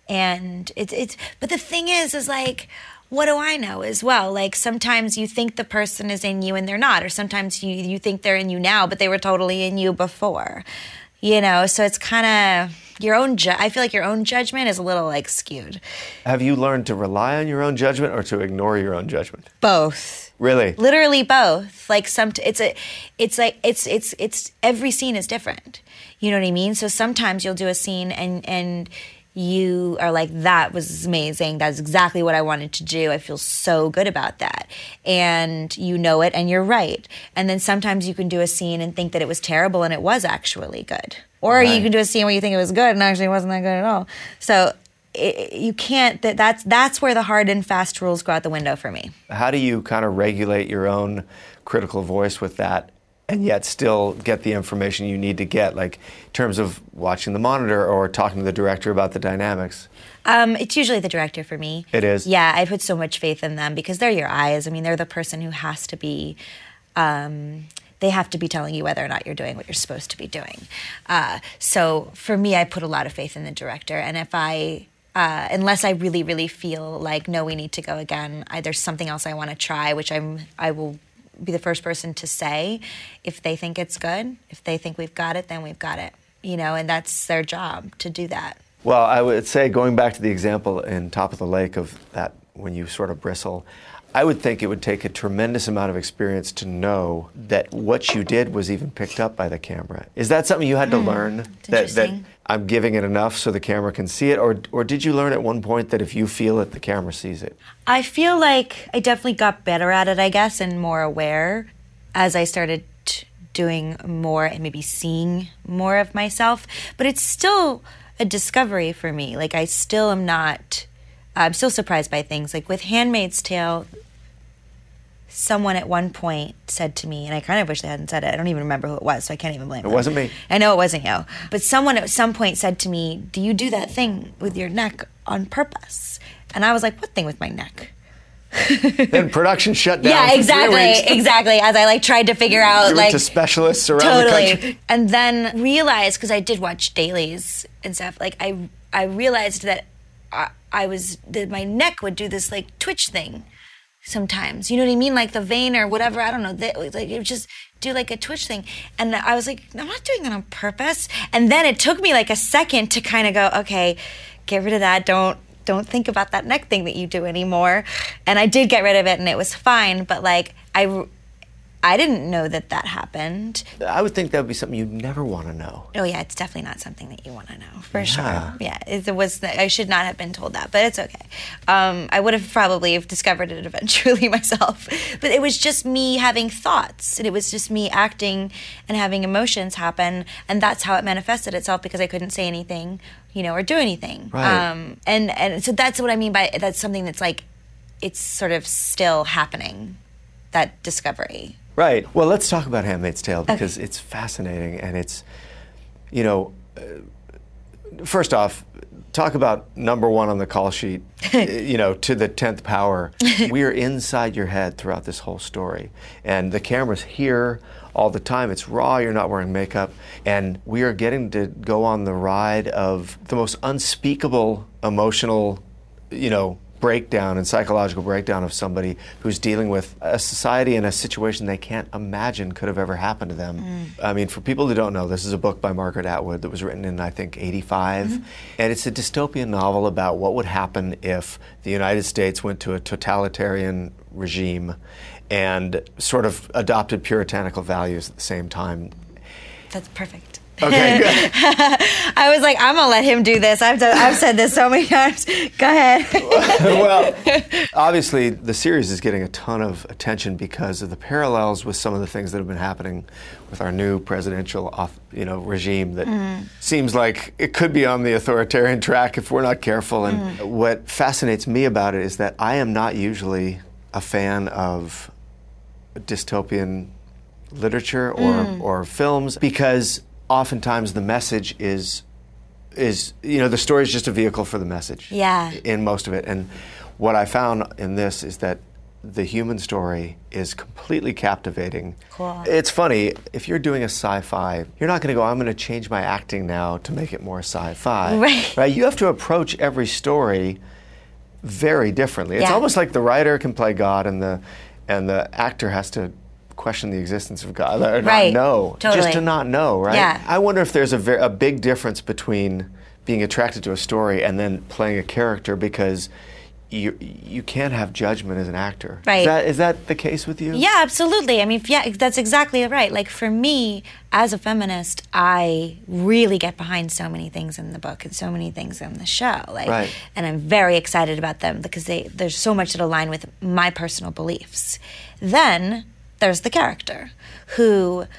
and it's it's. But the thing is, is like, what do I know as well? Like sometimes you think the person is in you and they're not, or sometimes you you think they're in you now, but they were totally in you before. You know, so it's kind of your own. Ju- I feel like your own judgment is a little like skewed. have you learned to rely on your own judgment or to ignore your own judgment? Both. Really? Literally both. Like some, it's a, it's like it's it's it's every scene is different. You know what I mean? So sometimes you'll do a scene and and you are like, that was amazing. That's exactly what I wanted to do. I feel so good about that. And you know it and you're right. And then sometimes you can do a scene and think that it was terrible and it was actually good. Or Right. you can do a scene where you think it was good and actually it wasn't that good at all. So it, you can't, that, that's, that's where the hard and fast rules go out the window for me. How do you kind of regulate your own critical voice with that and yet still get the information you need to get, like in terms of watching the monitor or talking to the director about the dynamics? Um, it's usually the director for me. It is? Yeah, I put so much faith in them because they're your eyes. I mean, they're the person who has to be, um, they have to be telling you whether or not you're doing what you're supposed to be doing. Uh, so for me, I put a lot of faith in the director. And if I, uh, unless I really, really feel like, no, we need to go again, I, there's something else I want to try, which I'm, I will be the first person to say. If they think it's good, if they think we've got it, then we've got it. You know, and that's their job to do that. Well, I would say, going back to the example in Top of the Lake of that, when you sort of bristle, I would think it would take a tremendous amount of experience to know that what you did was even picked up by the camera. Is that something you had to mm, learn? That, that I'm giving it enough so the camera can see it? Or, or did you learn at one point that if you feel it, the camera sees it? I feel like I definitely got better at it, I guess, and more aware as I started t- doing more and maybe seeing more of myself. But it's still a discovery for me. Like, I still am not, I'm still surprised by things. Like with Handmaid's Tale, someone at one point said to me, and I kind of wish they hadn't said it, I don't even remember who it was, so I can't even blame it. It them. wasn't me. I know it wasn't you. But someone at some point said to me, do you do that thing with your neck on purpose? And I was like, what thing with my neck? Then production shut down. Yeah, for exactly, three weeks. exactly. As I like tried to figure out, you like went to specialists around totally. the country. And then realized, because I did watch dailies and stuff, like I I realized that I, I was that my neck would do this like twitch thing sometimes. You know what I mean? Like the vein or whatever. I don't know. That, like it would just do like a twitch thing, and I was like, I'm not doing that on purpose. And then it took me like a second to kind of go, okay, get rid of that. Don't. Don't think about that neck thing that you do anymore. And I did get rid of it and it was fine, but like I, I didn't know that that happened. I would think that would be something you'd never want to know. Oh yeah, it's definitely not something that you want to know, for yeah. sure. Yeah, it was. I should not have been told that, but it's okay. Um, I would have probably have discovered it eventually myself. But it was just me having thoughts, and it was just me acting and having emotions happen, and that's how it manifested itself because I couldn't say anything, you know, or do anything. Right. Um, and and so that's what I mean by that's something that's like, it's sort of still happening, that discovery. Right. Well, let's talk about Handmaid's Tale because okay. it's fascinating and it's, you know, uh, first off, talk about number one on the call sheet, you know, to the tenth power. We are inside your head throughout this whole story. And the camera's here all the time. It's raw, you're not wearing makeup. And we are getting to go on the ride of the most unspeakable emotional, you know, breakdown and psychological breakdown of somebody who's dealing with a society and a situation they can't imagine could have ever happened to them. Mm. I mean, for people who don't know, this is a book by Margaret Atwood that was written in, I think, eighty-five. Mm-hmm. And it's a dystopian novel about what would happen if the United States went to a totalitarian regime and sort of adopted puritanical values at the same time. That's perfect. Okay, good. I was like, I'm gonna let him do this. I've done, I've said this so many times. Go ahead. Well, obviously, the series is getting a ton of attention because of the parallels with some of the things that have been happening with our new presidential, you know, regime that mm. seems like it could be on the authoritarian track if we're not careful. And mm. what fascinates me about it is that I am not usually a fan of dystopian literature or mm. or films because oftentimes the message is, is you know, the story is just a vehicle for the message. Yeah. In most of it. And what I found in this is that the human story is completely captivating. Cool. It's funny, if you're doing a sci-fi, you're not going to go, I'm going to change my acting now to make it more sci-fi. Right. Right? You have to approach every story very differently. It's yeah. almost like the writer can play God and the and the actor has to question the existence of God or right. not know, totally. just to not know, right? Yeah. I wonder if there's a, ver- a big difference between being attracted to a story and then playing a character because you you can't have judgment as an actor. Right. Is that, is that the case with you? Yeah, absolutely. I mean, yeah, that's exactly right. Like for me, as a feminist, I really get behind so many things in the book and so many things in the show. Like, right. And I'm very excited about them because they there's so much that align with my personal beliefs. Then there's the character who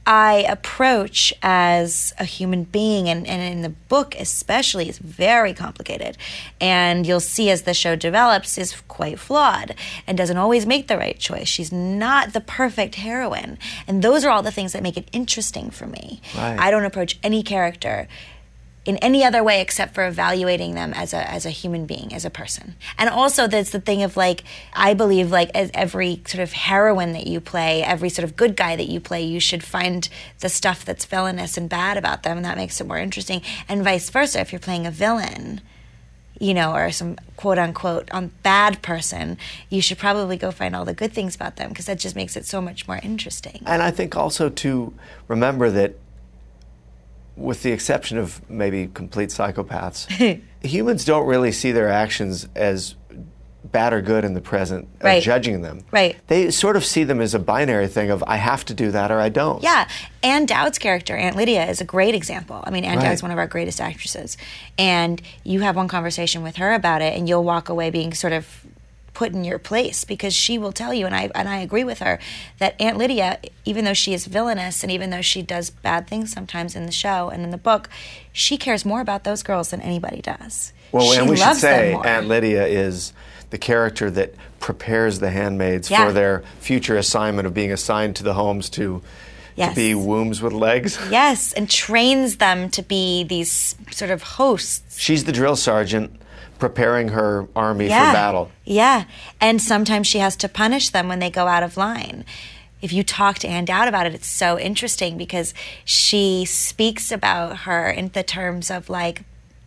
I approach as a human being, and, and in the book especially, is very complicated. And you'll see as the show develops, is quite flawed and doesn't always make the right choice. She's not the perfect heroine. And those are all the things that make it interesting for me. Right. I don't approach any character in any other way except for evaluating them as a as a human being, as a person. And also there's the thing of like, I believe like as every sort of heroine that you play, every sort of good guy that you play, you should find the stuff that's villainous and bad about them, and that makes it more interesting. And vice versa, if you're playing a villain, you know, or some quote unquote um, bad person, you should probably go find all the good things about them, because that just makes it so much more interesting. And I think also to remember that, with the exception of maybe complete psychopaths, humans don't really see their actions as bad or good in the present, right. or judging them. Right. They sort of see them as a binary thing of, I have to do that or I don't. Yeah. Anne Dowd's character, Aunt Lydia, is a great example. I mean, Anne Right. Dowd's one of our greatest actresses. And you have one conversation with her about it, and you'll walk away being sort of put in your place, because she will tell you, and I and I agree with her, that Aunt Lydia, even though she is villainous and even though she does bad things sometimes in the show and in the book, she cares more about those girls than anybody does. Well, she and we should loves them say more. Aunt Lydia is the character that prepares the handmaids Yeah. for their future assignment of being assigned to the homes to, Yes. to be wombs with legs. Yes, and trains them to be these sort of hosts. She's the drill sergeant preparing her army Yeah. for battle. Yeah, and sometimes she has to punish them when they go out of line. If you talk to Anne Dowd about it, it's so interesting, because she speaks about her in the terms of like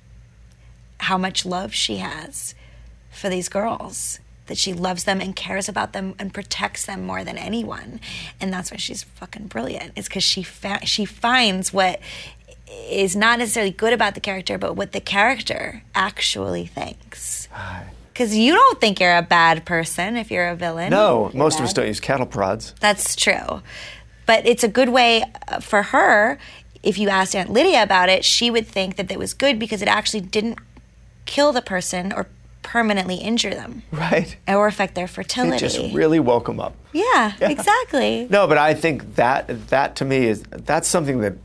how much love she has for these girls, that she loves them and cares about them and protects them more than anyone. And that's why she's fucking brilliant. It's because she fa- she finds what is not necessarily good about the character, but what the character actually thinks. Because you don't think you're a bad person if you're a villain. No, You're most of bad. us don't use cattle prods. That's true. But it's a good way uh, for her. If you asked Aunt Lydia about it, she would think that it was good because it actually didn't kill the person or permanently injure them. Right. Or affect their fertility. It just really woke them up. Yeah, Yeah. exactly. No, but I think that that to me is, that's something that,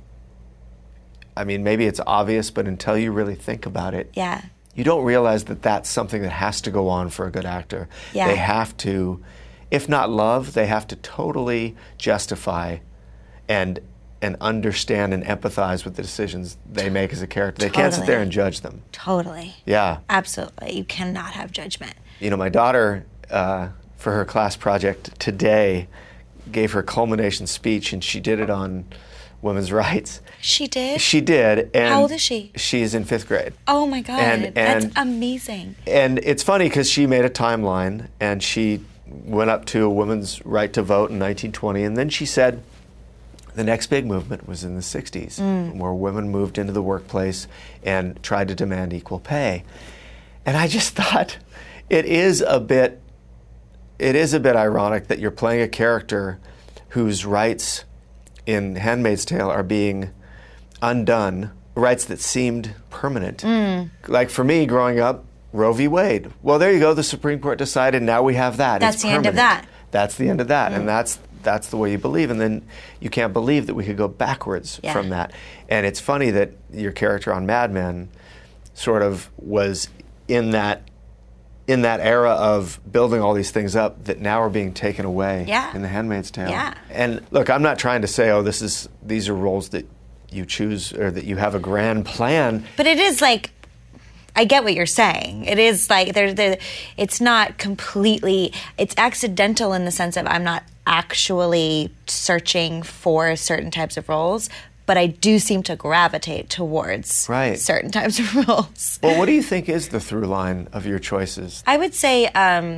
I mean, maybe it's obvious, but until you really think about it, Yeah. you don't realize that that's something that has to go on for a good actor. Yeah. They have to, if not love, they have to totally justify and and understand and empathize with the decisions they make as a character. They can't sit Totally. there and judge them. Totally. Yeah. Absolutely. You cannot have judgment. You know, my daughter, uh, for her class project today, gave her culmination speech, and she did it on women's rights. She did? She did. And How old is she? She's in fifth grade. Oh my God. And- That's and- amazing. And it's funny because she made a timeline, and she went up to a women's right to vote in nineteen twenty, and then she said the next big movement was in the sixties, Mm. where women moved into the workplace and tried to demand equal pay. And I just thought it is a bit, it is a bit ironic that you're playing a character whose rights in Handmaid's Tale are being undone, rights that seemed permanent. Mm. Like for me, growing up, Roe v. Wade. Well, there you go. The Supreme Court decided. Now we have that. That's It's the end of permanent. that. That's the end of that, and that's that's the way you believe. And then you can't believe that we could go backwards Yeah. from that. And it's funny that your character on Mad Men sort of was in that in that era of building all these things up that now are being taken away Yeah. in The Handmaid's Tale. Yeah. And look, I'm not trying to say, oh, this is these are roles that you choose or that you have a grand plan. But it is like, I get what you're saying. It is like, there, there, it's not completely, it's accidental in the sense of I'm not actually searching for certain types of roles, but I do seem to gravitate towards Right. certain types of roles. Well, what do you think is the through line of your choices? I would say, um,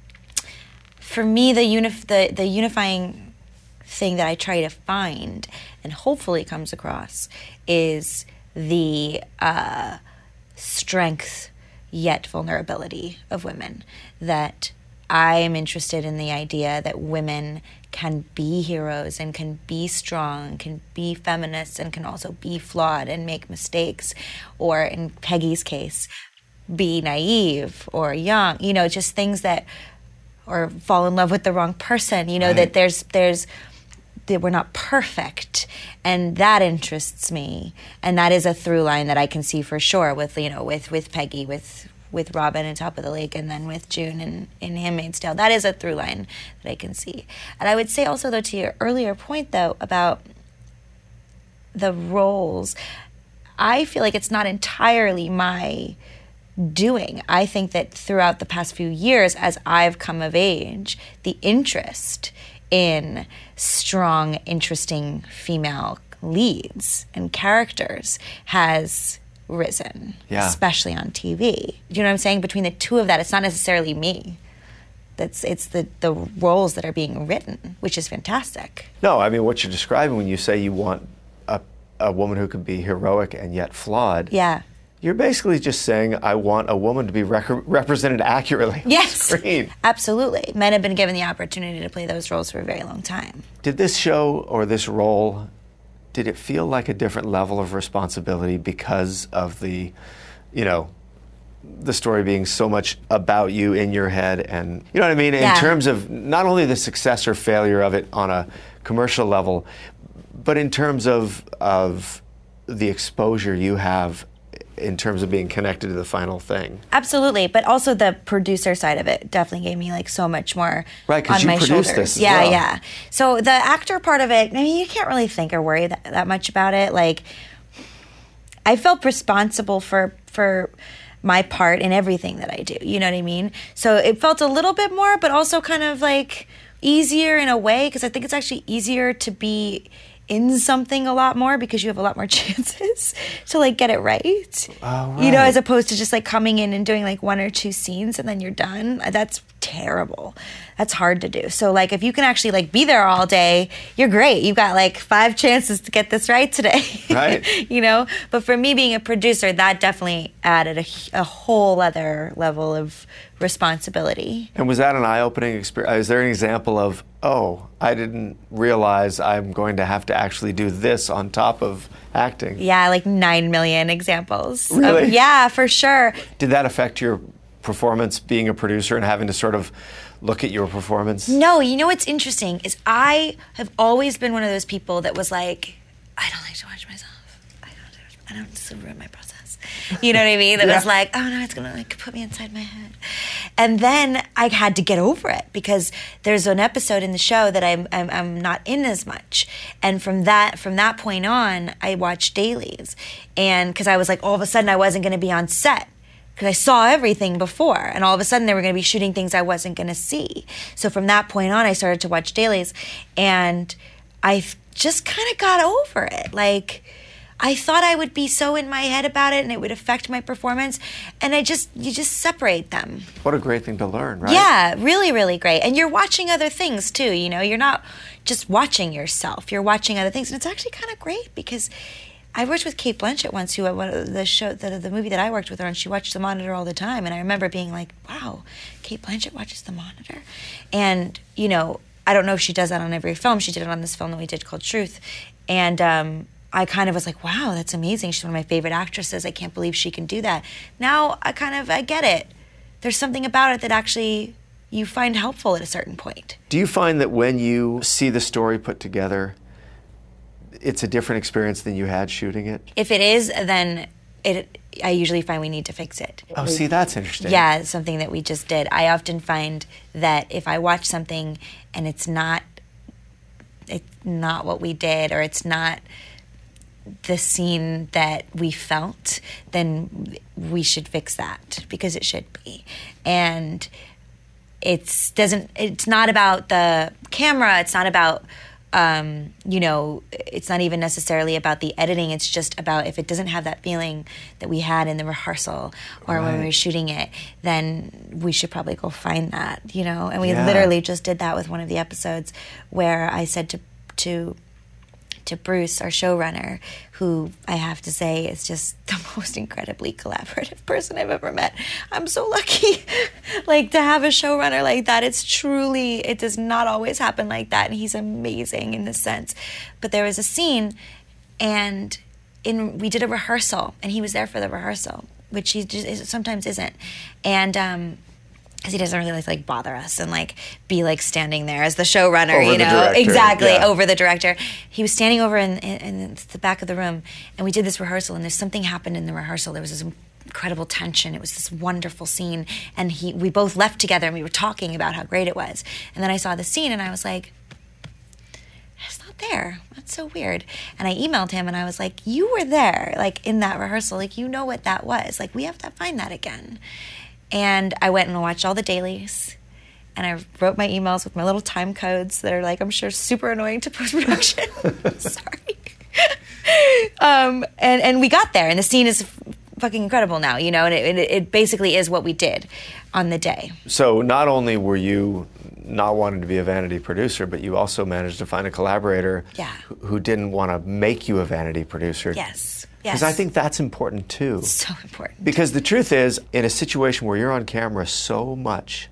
for me, the, unif- the the unifying thing that I try to find, and hopefully comes across, is the uh, strength yet vulnerability of women. That I am interested in the idea that women can be heroes and can be strong, can be feminists, and can also be flawed and make mistakes, or in Peggy's case, be naive or young, you know, just things that, or fall in love with the wrong person, you know, Right. that there's there's that we're not perfect, and that interests me, and that is a through line that I can see for sure with you know with with Peggy, with with Robin in Top of the Lake, and then with June in, in Handmaid's Tale. That is a through line that I can see. And I would say also, though, to your earlier point, though, about the roles, I feel like it's not entirely my doing. I think that throughout the past few years, as I've come of age, the interest in strong, interesting female leads and characters has risen, yeah. especially on T V. You know what I'm saying? Between the two of that, it's not necessarily me. That's it's the, the roles that are being written, which is fantastic. No, I mean, what you're describing when you say you want a, a woman who can be heroic and yet flawed, yeah. you're basically just saying, I want a woman to be rec- represented accurately on yes, screen. Absolutely. Men have been given the opportunity to play those roles for a very long time. Did this show or this role, did it feel like a different level of responsibility because of the, you know, the story being so much about you in your head, and you know what I mean, in yeah. terms of not only the success or failure of it on a commercial level, but in terms of of the exposure you have in terms of being connected to the final thing. Absolutely, but also the producer side of it definitely gave me like so much more right, because you my produced shoulders. this as yeah, well. yeah. So the actor part of it, I mean, you can't really think or worry that, that much about it. Like, I felt responsible for for my part in everything that I do. You know what I mean? So it felt a little bit more, but also kind of like easier in a way, because I think it's actually easier to be in something a lot more because you have a lot more chances to like get it right. Oh, right. You know, as opposed to just like coming in and doing like one or two scenes and then you're done. That's terrible. That's hard to do. So like if you can actually like be there all day, you're great. You've got like five chances to get this right today. Right. You know? But for me being a producer, that definitely added a, a whole other level of responsibility. And was that an eye-opening experience? Is there an example of, oh, I didn't realize I'm going to have to actually do this on top of acting? Yeah, like nine million examples. Really? Of, yeah, for sure. Did that affect your performance being a producer and having to sort of look at your performance? No, you know what's interesting is I have always been one of those people that was like, I don't like to watch myself. I don't, I don't just ruin my process. You know what I mean? That yeah. was like, oh no, it's gonna like put me inside my head. And then I had to get over it because there's an episode in the show that I'm I'm, I'm not in as much. And from that from that point on, I watched dailies, and because I was like, all of a sudden I wasn't gonna be on set. Because I saw everything before, and all of a sudden they were going to be shooting things I wasn't going to see. So from that point on, I started to watch dailies, and I just kind of got over it. Like, I thought I would be so in my head about it, and it would affect my performance, and I just, you just separate them. What a great thing to learn, right? Yeah, really, really great. And you're watching other things, too, you know? You're not just watching yourself. You're watching other things, and it's actually kind of great because I worked with Cate Blanchett once, who the show, the, the movie that I worked with her on, she watched The Monitor all the time, and I remember being like, "Wow, Cate Blanchett watches The Monitor," and you know, I don't know if she does that on every film. She did it on this film that we did called Truth, and um, I kind of was like, "Wow, that's amazing. She's one of my favorite actresses. I can't believe she can do that." Now I kind of I get it. There's something about it that actually you find helpful at a certain point. Do you find that when you see the story put together, it's a different experience than you had shooting it? If it is, then it. I usually find we need to fix it. Oh, see, that's interesting. Yeah, it's something that we just did. I often find that if I watch something and it's not, it's not what we did, or it's not the scene that we felt, then we should fix that because it should be. And it's doesn't. It's not about the camera. It's not about. Um, you know, it's not even necessarily about the editing. It's just about if it doesn't have that feeling that we had in the rehearsal or right. when we were shooting it, then we should probably go find that, you know? And we yeah. literally just did that with one of the episodes where I said to to to Bruce, our showrunner, who I have to say is just the most incredibly collaborative person I've ever met. I'm so lucky, like, to have a showrunner like that. It's truly, it does not always happen like that, and he's amazing in this sense. But there was a scene, and in we did a rehearsal, and he was there for the rehearsal, which he just sometimes isn't. And um, because he doesn't really like, like bother us and like be like standing there as the showrunner, Over you the know, director, exactly yeah. over the director. He was standing over in, in, in the back of the room, and we did this rehearsal. And there's something happened in the rehearsal. There was this incredible tension. It was this wonderful scene, and he we both left together and we were talking about how great it was. And then I saw the scene and I was like, it's not there. That's so weird. And I emailed him and I was like, you were there, like in that rehearsal, like you know what that was. Like we have to find that again. And I went and watched all the dailies, and I wrote my emails with my little time codes that are like, I'm sure super annoying to post-production. Sorry. um, and, and we got there, and the scene is f- fucking incredible now, you know, and it, it, it basically is what we did on the day. So not only were you not wanting to be a vanity producer, but you also managed to find a collaborator Yeah. who, who didn't want to make you a vanity producer. Yes. Because Yes. I think that's important too. So important. Because the truth is, in a situation where you're on camera so much,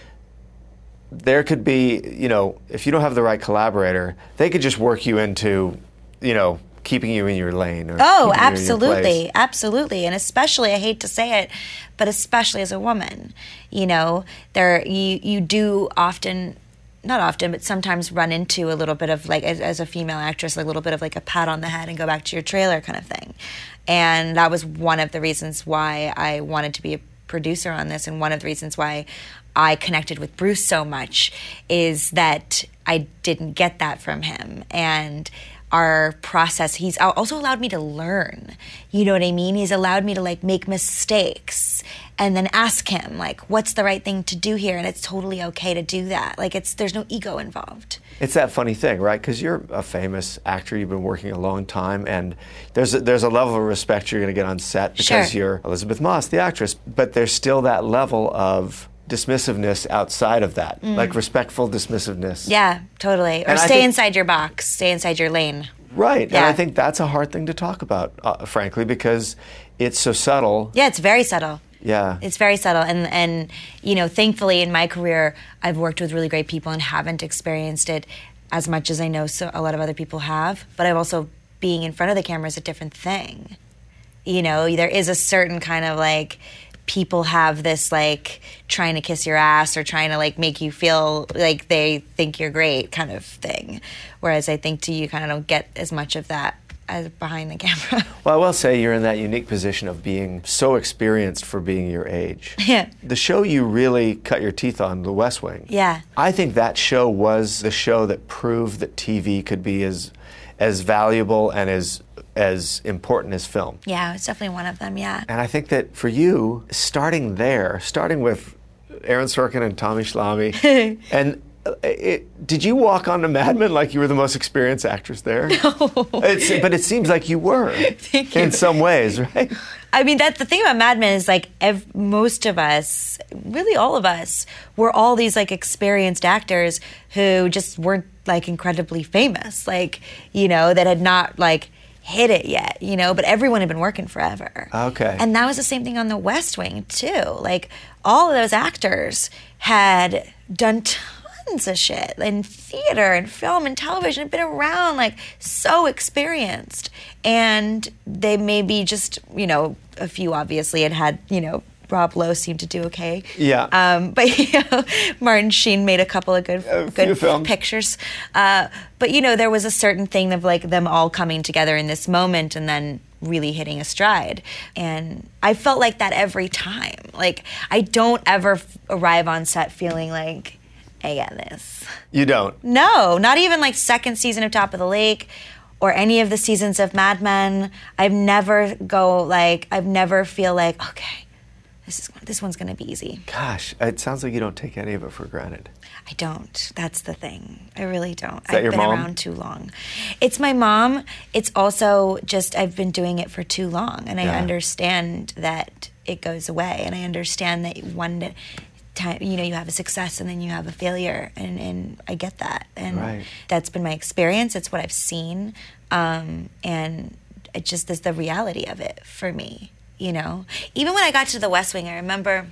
there could be, you know, if you don't have the right collaborator, they could just work you into, you know, keeping you in your lane. Or Oh, keeping you in your absolutely, place. absolutely, and especially, I hate to say it, but especially as a woman, you know, there you you do often, not often, but sometimes run into a little bit of like, as, as a female actress, like a little bit of like a pat on the head and go back to your trailer kind of thing, and that was one of the reasons why I wanted to be a producer on this, and one of the reasons why I connected with Bruce so much is that I didn't get that from him, and our process, he's also allowed me to learn, you know what I mean? He's allowed me to like make mistakes and then ask him like, what's the right thing to do here? And it's totally okay to do that. Like it's, there's no ego involved. It's that funny thing, right? Because you're a famous actor, you've been working a long time, and there's a, there's a level of respect you're going to get on set because Sure. you're Elizabeth Moss, the actress, but there's still that level of dismissiveness outside of that, Mm. like respectful dismissiveness. Yeah, totally. Or And I stay think- inside your box, stay inside your lane. Right, and Yeah. I think that's a hard thing to talk about, uh, frankly, because it's so subtle. Yeah, it's very subtle. Yeah. It's very subtle. And, and, you know, thankfully in my career, I've worked with really great people and haven't experienced it as much as I know so a lot of other people have. But I've also, being in front of the camera is a different thing. You know, there is a certain kind of like, people have this like trying to kiss your ass or trying to like make you feel like they think you're great kind of thing. Whereas I think to you kind of don't get as much of that as behind the camera. Well, I will say you're in that unique position of being so experienced for being your age. Yeah. The show you really cut your teeth on, The West Wing. Yeah. I think that show was the show that proved that T V could be as as valuable and as as important as film. Yeah, it's definitely one of them, yeah. And I think that for you, starting there, starting with Aaron Sorkin and Tommy Schlamme, and uh, it, did you walk onto Mad Men like you were the most experienced actress there? No. It's, but it seems like you were. Thank you. In some ways, right? I mean, that's the thing about Mad Men is like ev- most of us, really all of us, were all these like experienced actors who just weren't like incredibly famous, like, you know, that had not like hit it yet, you know, but everyone had been working forever. Okay. And that was the same thing on The West Wing too. Like all of those actors had done tons of shit in theater and film and television, had been around, like so experienced. And they maybe just, you know, a few obviously had had, you know, Rob Lowe seemed to do okay. Yeah. Um, but you know, Martin Sheen made a couple of good, A few good films. pictures. Uh, but you know, there was a certain thing of like them all coming together in this moment and then really hitting a stride. And I felt like that every time. Like I don't ever f- arrive on set feeling like I got this. You don't. No, not even like second season of Top of the Lake or any of the seasons of Mad Men. I've never go like, I've never feel like, okay, this is this one's gonna be easy. Gosh, it sounds like you don't take any of it for granted. I don't. That's the thing. I really don't. that I've your been mom? around too long. It's my mom. It's also just I've been doing it for too long, and I Yeah. understand that it goes away, and I understand that one time, you know, you have a success and then you have a failure, and, and I get that, and Right. that's been my experience. It's what I've seen, um, and it just is the reality of it for me. You know, even when I got to The West Wing, I remember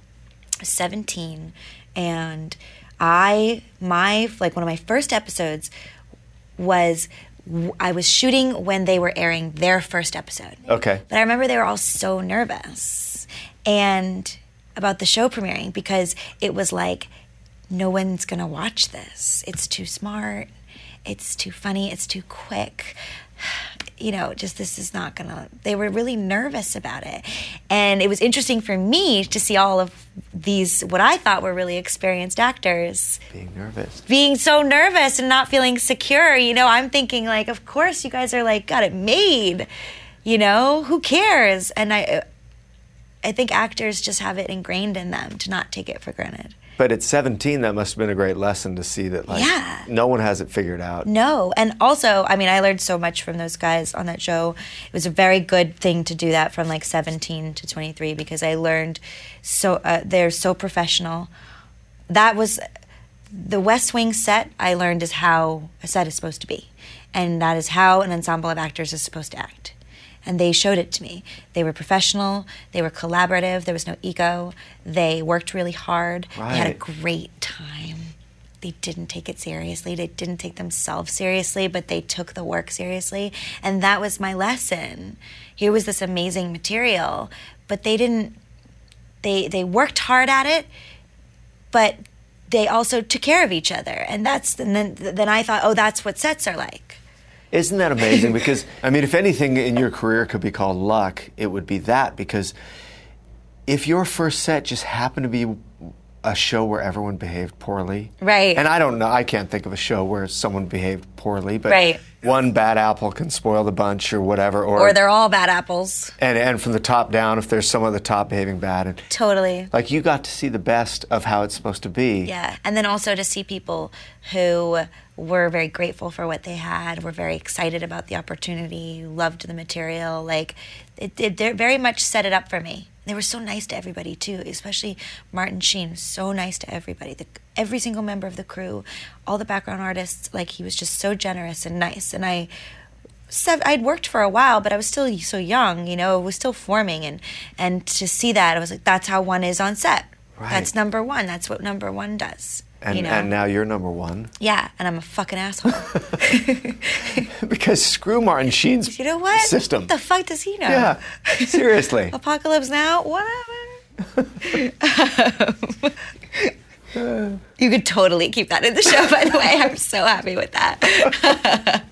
I was seventeen, and I, my, like one of my first episodes was, I was shooting when they were airing their first episode. Okay. But I remember they were all so nervous. And about the show premiering because it was like, no one's gonna watch this. It's too smart. It's too funny. It's too quick. You know, just this is not gonna, they were really nervous about it. And it was interesting for me to see all of these, what I thought were really experienced actors. Being nervous. Being so nervous and not feeling secure. You know, I'm thinking like, of course you guys are like, got it made. You know, who cares? And I, I think actors just have it ingrained in them to not take it for granted. But at seventeen, that must have been a great lesson to see that, like, yeah. no one has it figured out. No. And also, I mean, I learned so much from those guys on that show. It was a very good thing to do that from, like, seventeen to twenty-three because I learned so, uh, they're so professional. That was, the West Wing set, I learned is how a set is supposed to be. And that is how an ensemble of actors is supposed to act. And they showed it to me. They were professional. They were collaborative. There was no ego. They worked really hard. Right. They had a great time. They didn't take it seriously. They didn't take themselves seriously, but they took the work seriously. And that was my lesson. Here was this amazing material, but they didn't, they, they worked hard at it, but they also took care of each other. And that's, and then, then I thought, oh, that's what sets are like. Isn't that amazing? Because, I mean, if anything in your career could be called luck, it would be that. Because if your first set just happened to be a show where everyone behaved poorly. Right. And I don't know, I can't think of a show where someone behaved poorly, but right. one bad apple can spoil the bunch or whatever. Or, or they're all bad apples. And, and from the top down, if there's someone at the top behaving bad. And, totally. like, you got to see the best of how it's supposed to be. Yeah. And then also to see people who were very grateful for what they had, were very excited about the opportunity, loved the material. Like, it, it they very much set it up for me. They were so nice to everybody, too, especially Martin Sheen, so nice to everybody. The, every single member of the crew, all the background artists, like, he was just so generous and nice. And I, I'd worked for a while, but I was still so young, you know, it was still forming. And, and to see that, I was like, that's how one is on set. Right. That's number one. That's what number one does. And, you know? and now you're number one. Yeah, and I'm a fucking asshole. Because screw Martin Sheen's you know what? system. What the fuck does he know? Yeah, seriously. Apocalypse Now? Whatever. um, you could totally keep that in the show, by the way. I'm so happy with that.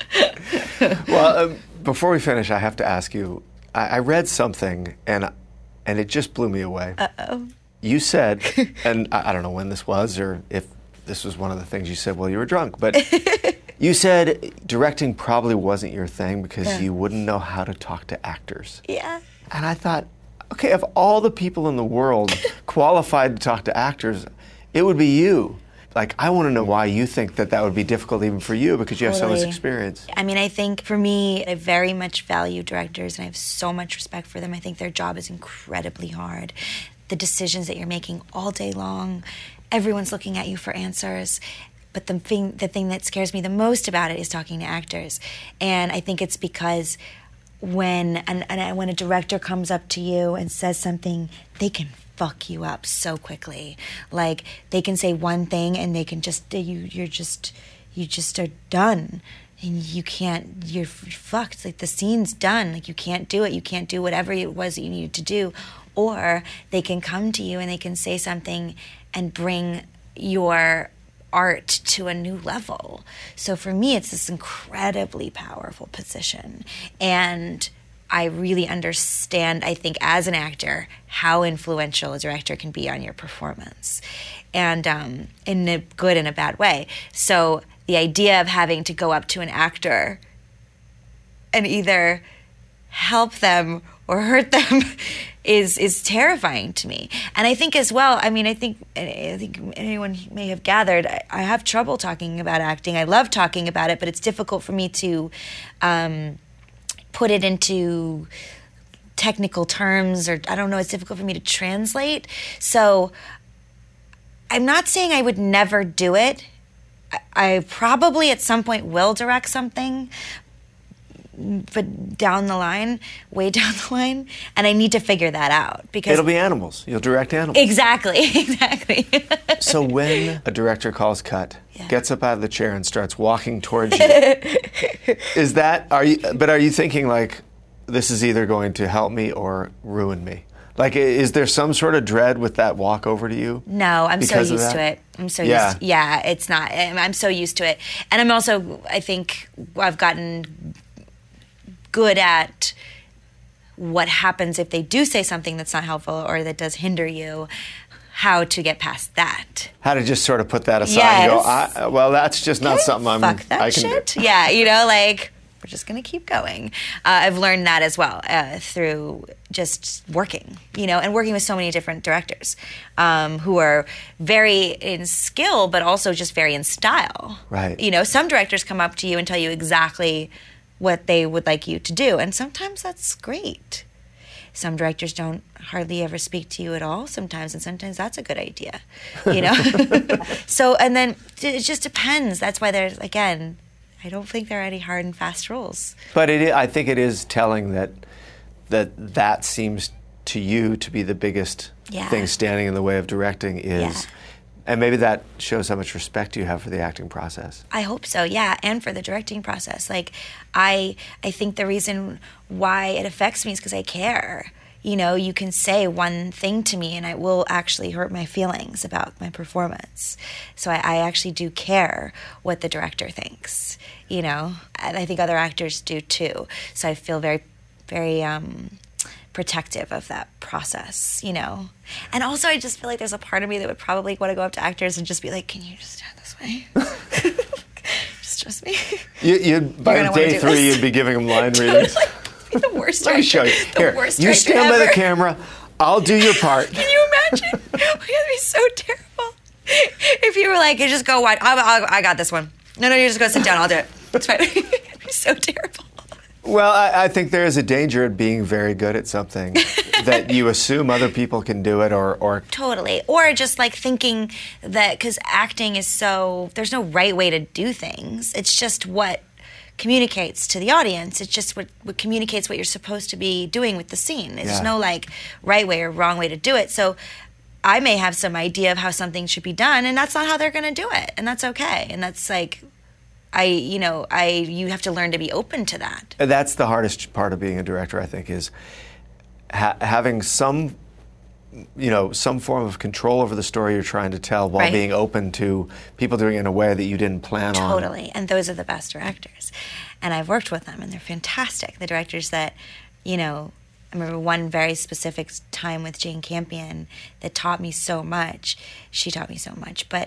Well, um, before we finish, I have to ask you, I, I read something, and and it just blew me away. Uh-oh. You said, and I, I don't know when this was, or if this was one of the things you said while you were drunk, but you said directing probably wasn't your thing because yeah. you wouldn't know how to talk to actors. Yeah. And I thought, okay, of all the people in the world qualified to talk to actors, it would be you. Like, I want to know why you think that that would be difficult even for you because you have totally. so much experience. I mean, I think for me, I very much value directors and I have so much respect for them. I think their job is incredibly hard. The decisions that you're making all day long, everyone's looking at you for answers. But the thing, the thing that scares me the most about it is talking to actors. And I think it's because when and, and when a director comes up to you and says something, they can fuck you up so quickly. Like, they can say one thing and they can just, you, you're just, you just are done. And you can't, you're fucked. Like, the scene's done. Like, you can't do it. You can't do whatever it was that you needed to do. Or they can come to you and they can say something and bring your art to a new level. So for me, it's this incredibly powerful position. And I really understand, I think, as an actor, how influential a director can be on your performance. And um, in a good and a bad way. So the idea of having to go up to an actor and either help them or hurt them is is terrifying to me. And I think as well, I mean, I think I think anyone may have gathered, I, I have trouble talking about acting. I love talking about it, but it's difficult for me to um, put it into technical terms, or I don't know, it's difficult for me to translate. So I'm not saying I would never do it. I, I probably at some point will direct something, but down the line, way down the line, and I need to figure that out because it'll be animals. You'll direct animals. Exactly, exactly. So when a director calls cut, yeah. gets up out of the chair and starts walking towards you, is that are you? But are you thinking like, this is either going to help me or ruin me? Like, is there some sort of dread with that walk over to you? No, I'm so used to it. I'm so yeah. used to, yeah, it's not. I'm so used to it. And I'm also, I think I've gotten good at what happens if they do say something that's not helpful or that does hinder you, how to get past that. How to just sort of put that aside yes. and go, I, well, that's just not okay, something I'm, fuck that I can shit. do. Yeah, you know, like, we're just going to keep going. Uh, I've learned that as well uh, through just working, you know, and working with so many different directors um, who are very in skill, but also just very in style. Right. You know, some directors come up to you and tell you exactly what they would like you to do, and sometimes that's great. Some directors don't hardly ever speak to you at all sometimes, and sometimes that's a good idea, you know? So, and then it just depends. That's why there's, again, I don't think there are any hard and fast rules. But it, I think it is telling that that that seems to you to be the biggest yeah. thing standing in the way of directing is, yeah. and maybe that shows how much respect you have for the acting process. I hope so, yeah, and for the directing process. Like, I, I think the reason why it affects me is because I care. You know, you can say one thing to me and it will actually hurt my feelings about my performance. So I, I actually do care what the director thinks, you know. And I think other actors do too. So I feel very, very um, protective of that process, you know. And also I just feel like there's a part of me that would probably want to go up to actors and just be like, can you just stand this way? Just trust me. You, you, by day three, this. You'd be giving them line readings. The worst Let me show you. The Here, worst you stand ever. by the camera. I'll do your part. Can you imagine? Oh, that'd be so terrible. If you were like, you just go watch. I, I, I got this one. No, no, you just go sit down. I'll do it. It's fine. It'd be so terrible. Well, I, I think there is a danger at being very good at something that you assume other people can do it, or, or totally, or just like thinking that because acting is so there's no right way to do things. It's just what communicates to the audience. It's just what, what communicates what you're supposed to be doing with the scene. There's yeah. no like right way or wrong way to do it. So I may have some idea of how something should be done, and that's not how they're going to do it, and that's okay. And that's like. I, you know, I, you have to learn to be open to that. That's the hardest part of being a director, I think, is ha- having some, you know, some form of control over the story you're trying to tell while right. being open to people doing it in a way that you didn't plan totally. on. Totally, and those are the best directors. And I've worked with them, and they're fantastic. The directors that, you know, I remember one very specific time with Jane Campion that taught me so much. She taught me so much, but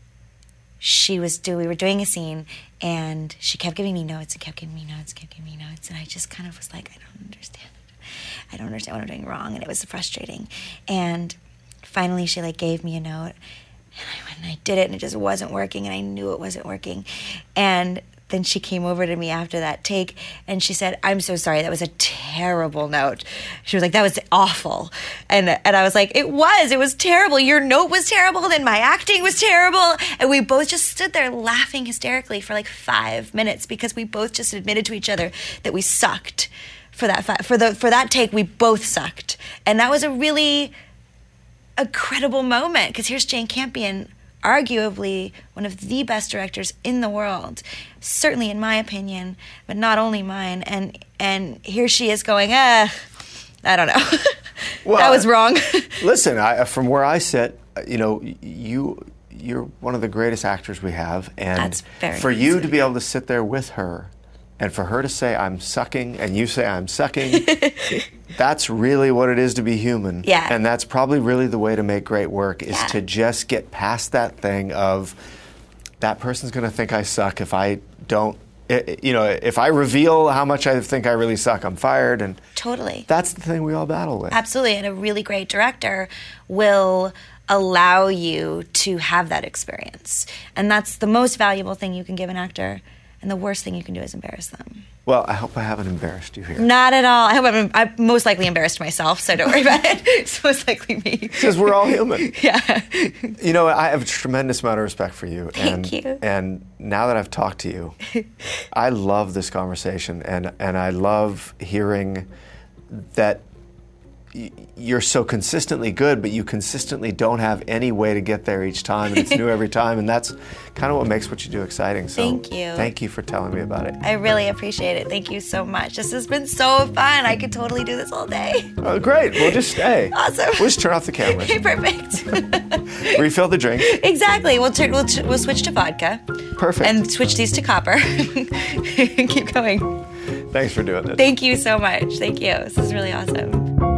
she was do we were doing a scene and she kept giving me notes and kept giving me notes, kept giving me notes, and I just kind of was like, I don't understand it. I don't understand what I'm doing wrong, and it was frustrating. And finally she like gave me a note, and I went and I did it, and it just wasn't working, and I knew it wasn't working. And then she came over to me after that take, and she said, I'm so sorry, that was a terrible note. She was like, that was awful. And and I was like, it was, it was terrible. Your note was terrible, then my acting was terrible. And we both just stood there laughing hysterically for like five minutes because we both just admitted to each other that we sucked for that fi- for the for that take. We both sucked. And that was a really incredible moment, because here's Jane Campion, arguably one of the best directors in the world, certainly in my opinion, but not only mine. And and here she is going, ah, I don't know. Well, that was wrong. Listen, I, from where I sit, you know, you you're one of the greatest actors we have, and That's very for you easy. to be able to sit there with her, and for her to say I'm sucking, and you say I'm sucking. That's really what it is to be human. Yeah. And that's probably really the way to make great work, is yeah. to just get past that thing of that person's going to think I suck if I don't, it, you know, if I reveal how much I think I really suck, I'm fired. And totally. That's the thing we all battle with. Absolutely. And a really great director will allow you to have that experience. And that's the most valuable thing you can give an actor. And the worst thing you can do is embarrass them. Well, I hope I haven't embarrassed you here. Not at all. I hope I'm, I've most likely embarrassed myself, so don't worry about it. It's most likely me. Because we're all human. Yeah. You know, I have a tremendous amount of respect for you. Thank and, you. And now that I've talked to you, I love this conversation, and, and I love hearing that you're so consistently good, but you consistently don't have any way to get there each time, and it's new every time, and that's kind of what makes what you do exciting. So thank you. Thank you for telling me about it. I really appreciate it. Thank you so much. This has been so fun. I could totally do this all day. Oh, great. We'll just stay. Awesome. We'll just turn off the cameras. Perfect. Refill the drink. Exactly. We'll, turn, we'll, we'll switch to vodka. Perfect. And switch these to copper. Keep going. Thanks for doing this. Thank you so much. Thank you. This is really awesome.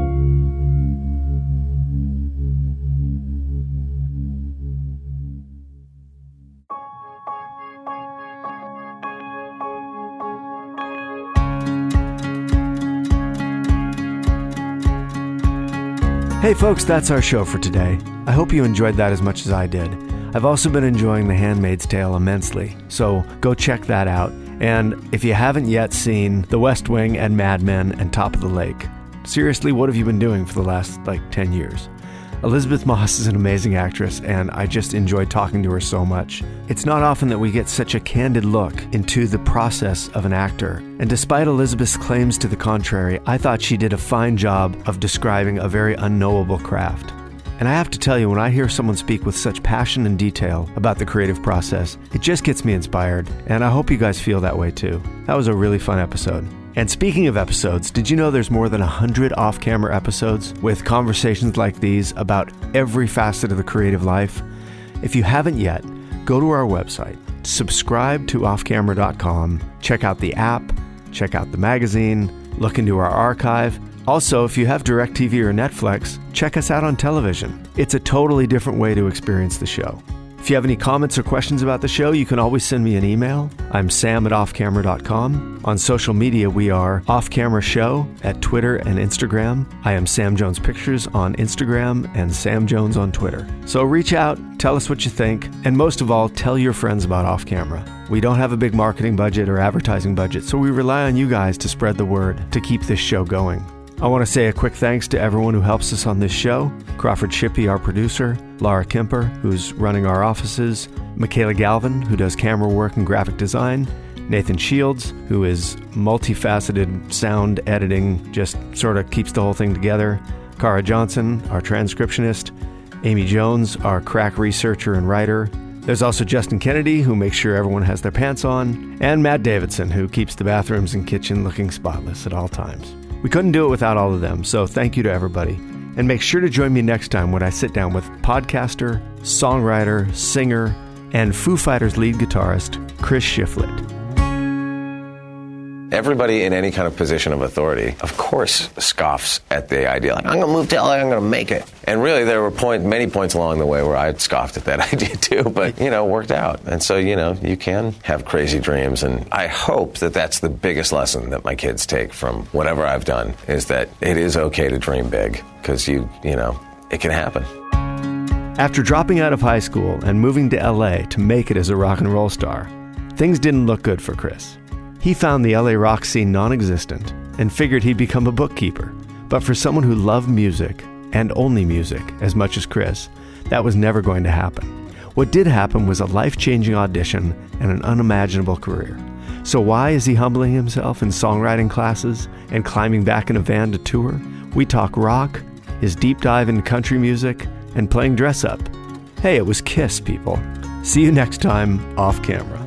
Hey folks, that's our show for today. I hope you enjoyed that as much as I did. I've also been enjoying The Handmaid's Tale immensely, so go check that out. And if you haven't yet seen The West Wing and Mad Men and Top of the Lake, seriously, what have you been doing for the last, like, ten years? Elizabeth Moss is an amazing actress, and I just enjoy talking to her so much. It's not often that we get such a candid look into the process of an actor. And despite Elizabeth's claims to the contrary, I thought she did a fine job of describing a very unknowable craft. And I have to tell you, when I hear someone speak with such passion and detail about the creative process, it just gets me inspired, and I hope you guys feel that way too. That was a really fun episode. And speaking of episodes, did you know there's more than one hundred off-camera episodes with conversations like these about every facet of the creative life? If you haven't yet, go to our website, subscribe to off camera dot com, check out the app, check out the magazine, look into our archive. Also, if you have DirecTV or Netflix, check us out on television. It's a totally different way to experience the show. If you have any comments or questions about the show, you can always send me an email. I'm sam at off camera dot com. On social media, we are Off Camera Show at Twitter and Instagram. I am Sam Jones Pictures on Instagram and Sam Jones on Twitter. So reach out, tell us what you think, and most of all, tell your friends about Off Camera. We don't have a big marketing budget or advertising budget, so we rely on you guys to spread the word to keep this show going. I want to say a quick thanks to everyone who helps us on this show. Crawford Shippey, our producer, Laura Kemper, who's running our offices, Michaela Galvin, who does camera work and graphic design, Nathan Shields, who is multifaceted sound editing, just sort of keeps the whole thing together, Cara Johnson, our transcriptionist, Amy Jones, our crack researcher and writer. There's also Justin Kennedy, who makes sure everyone has their pants on, and Matt Davidson, who keeps the bathrooms and kitchen looking spotless at all times. We couldn't do it without all of them, so thank you to everybody. And make sure to join me next time when I sit down with podcaster, songwriter, singer, and Foo Fighters lead guitarist, Chris Shiflett. Everybody in any kind of position of authority, of course, scoffs at the idea. Like, I'm going to move to L A, I'm going to make it. And really, there were point, many points along the way where I scoffed at that idea too, but, you know, worked out. And so, you know, you can have crazy dreams. And I hope that that's the biggest lesson that my kids take from whatever I've done, is that it is okay to dream big, because you, you know, it can happen. After dropping out of high school and moving to L A to make it as a rock and roll star, things didn't look good for Chris. He found the L A rock scene non-existent and figured he'd become a bookkeeper. But for someone who loved music, and only music, as much as Chris, that was never going to happen. What did happen was a life-changing audition and an unimaginable career. So why is he humbling himself in songwriting classes and climbing back in a van to tour? We talk rock, his deep dive into country music, and playing dress-up. Hey, it was Kiss, people. See you next time, Off Camera.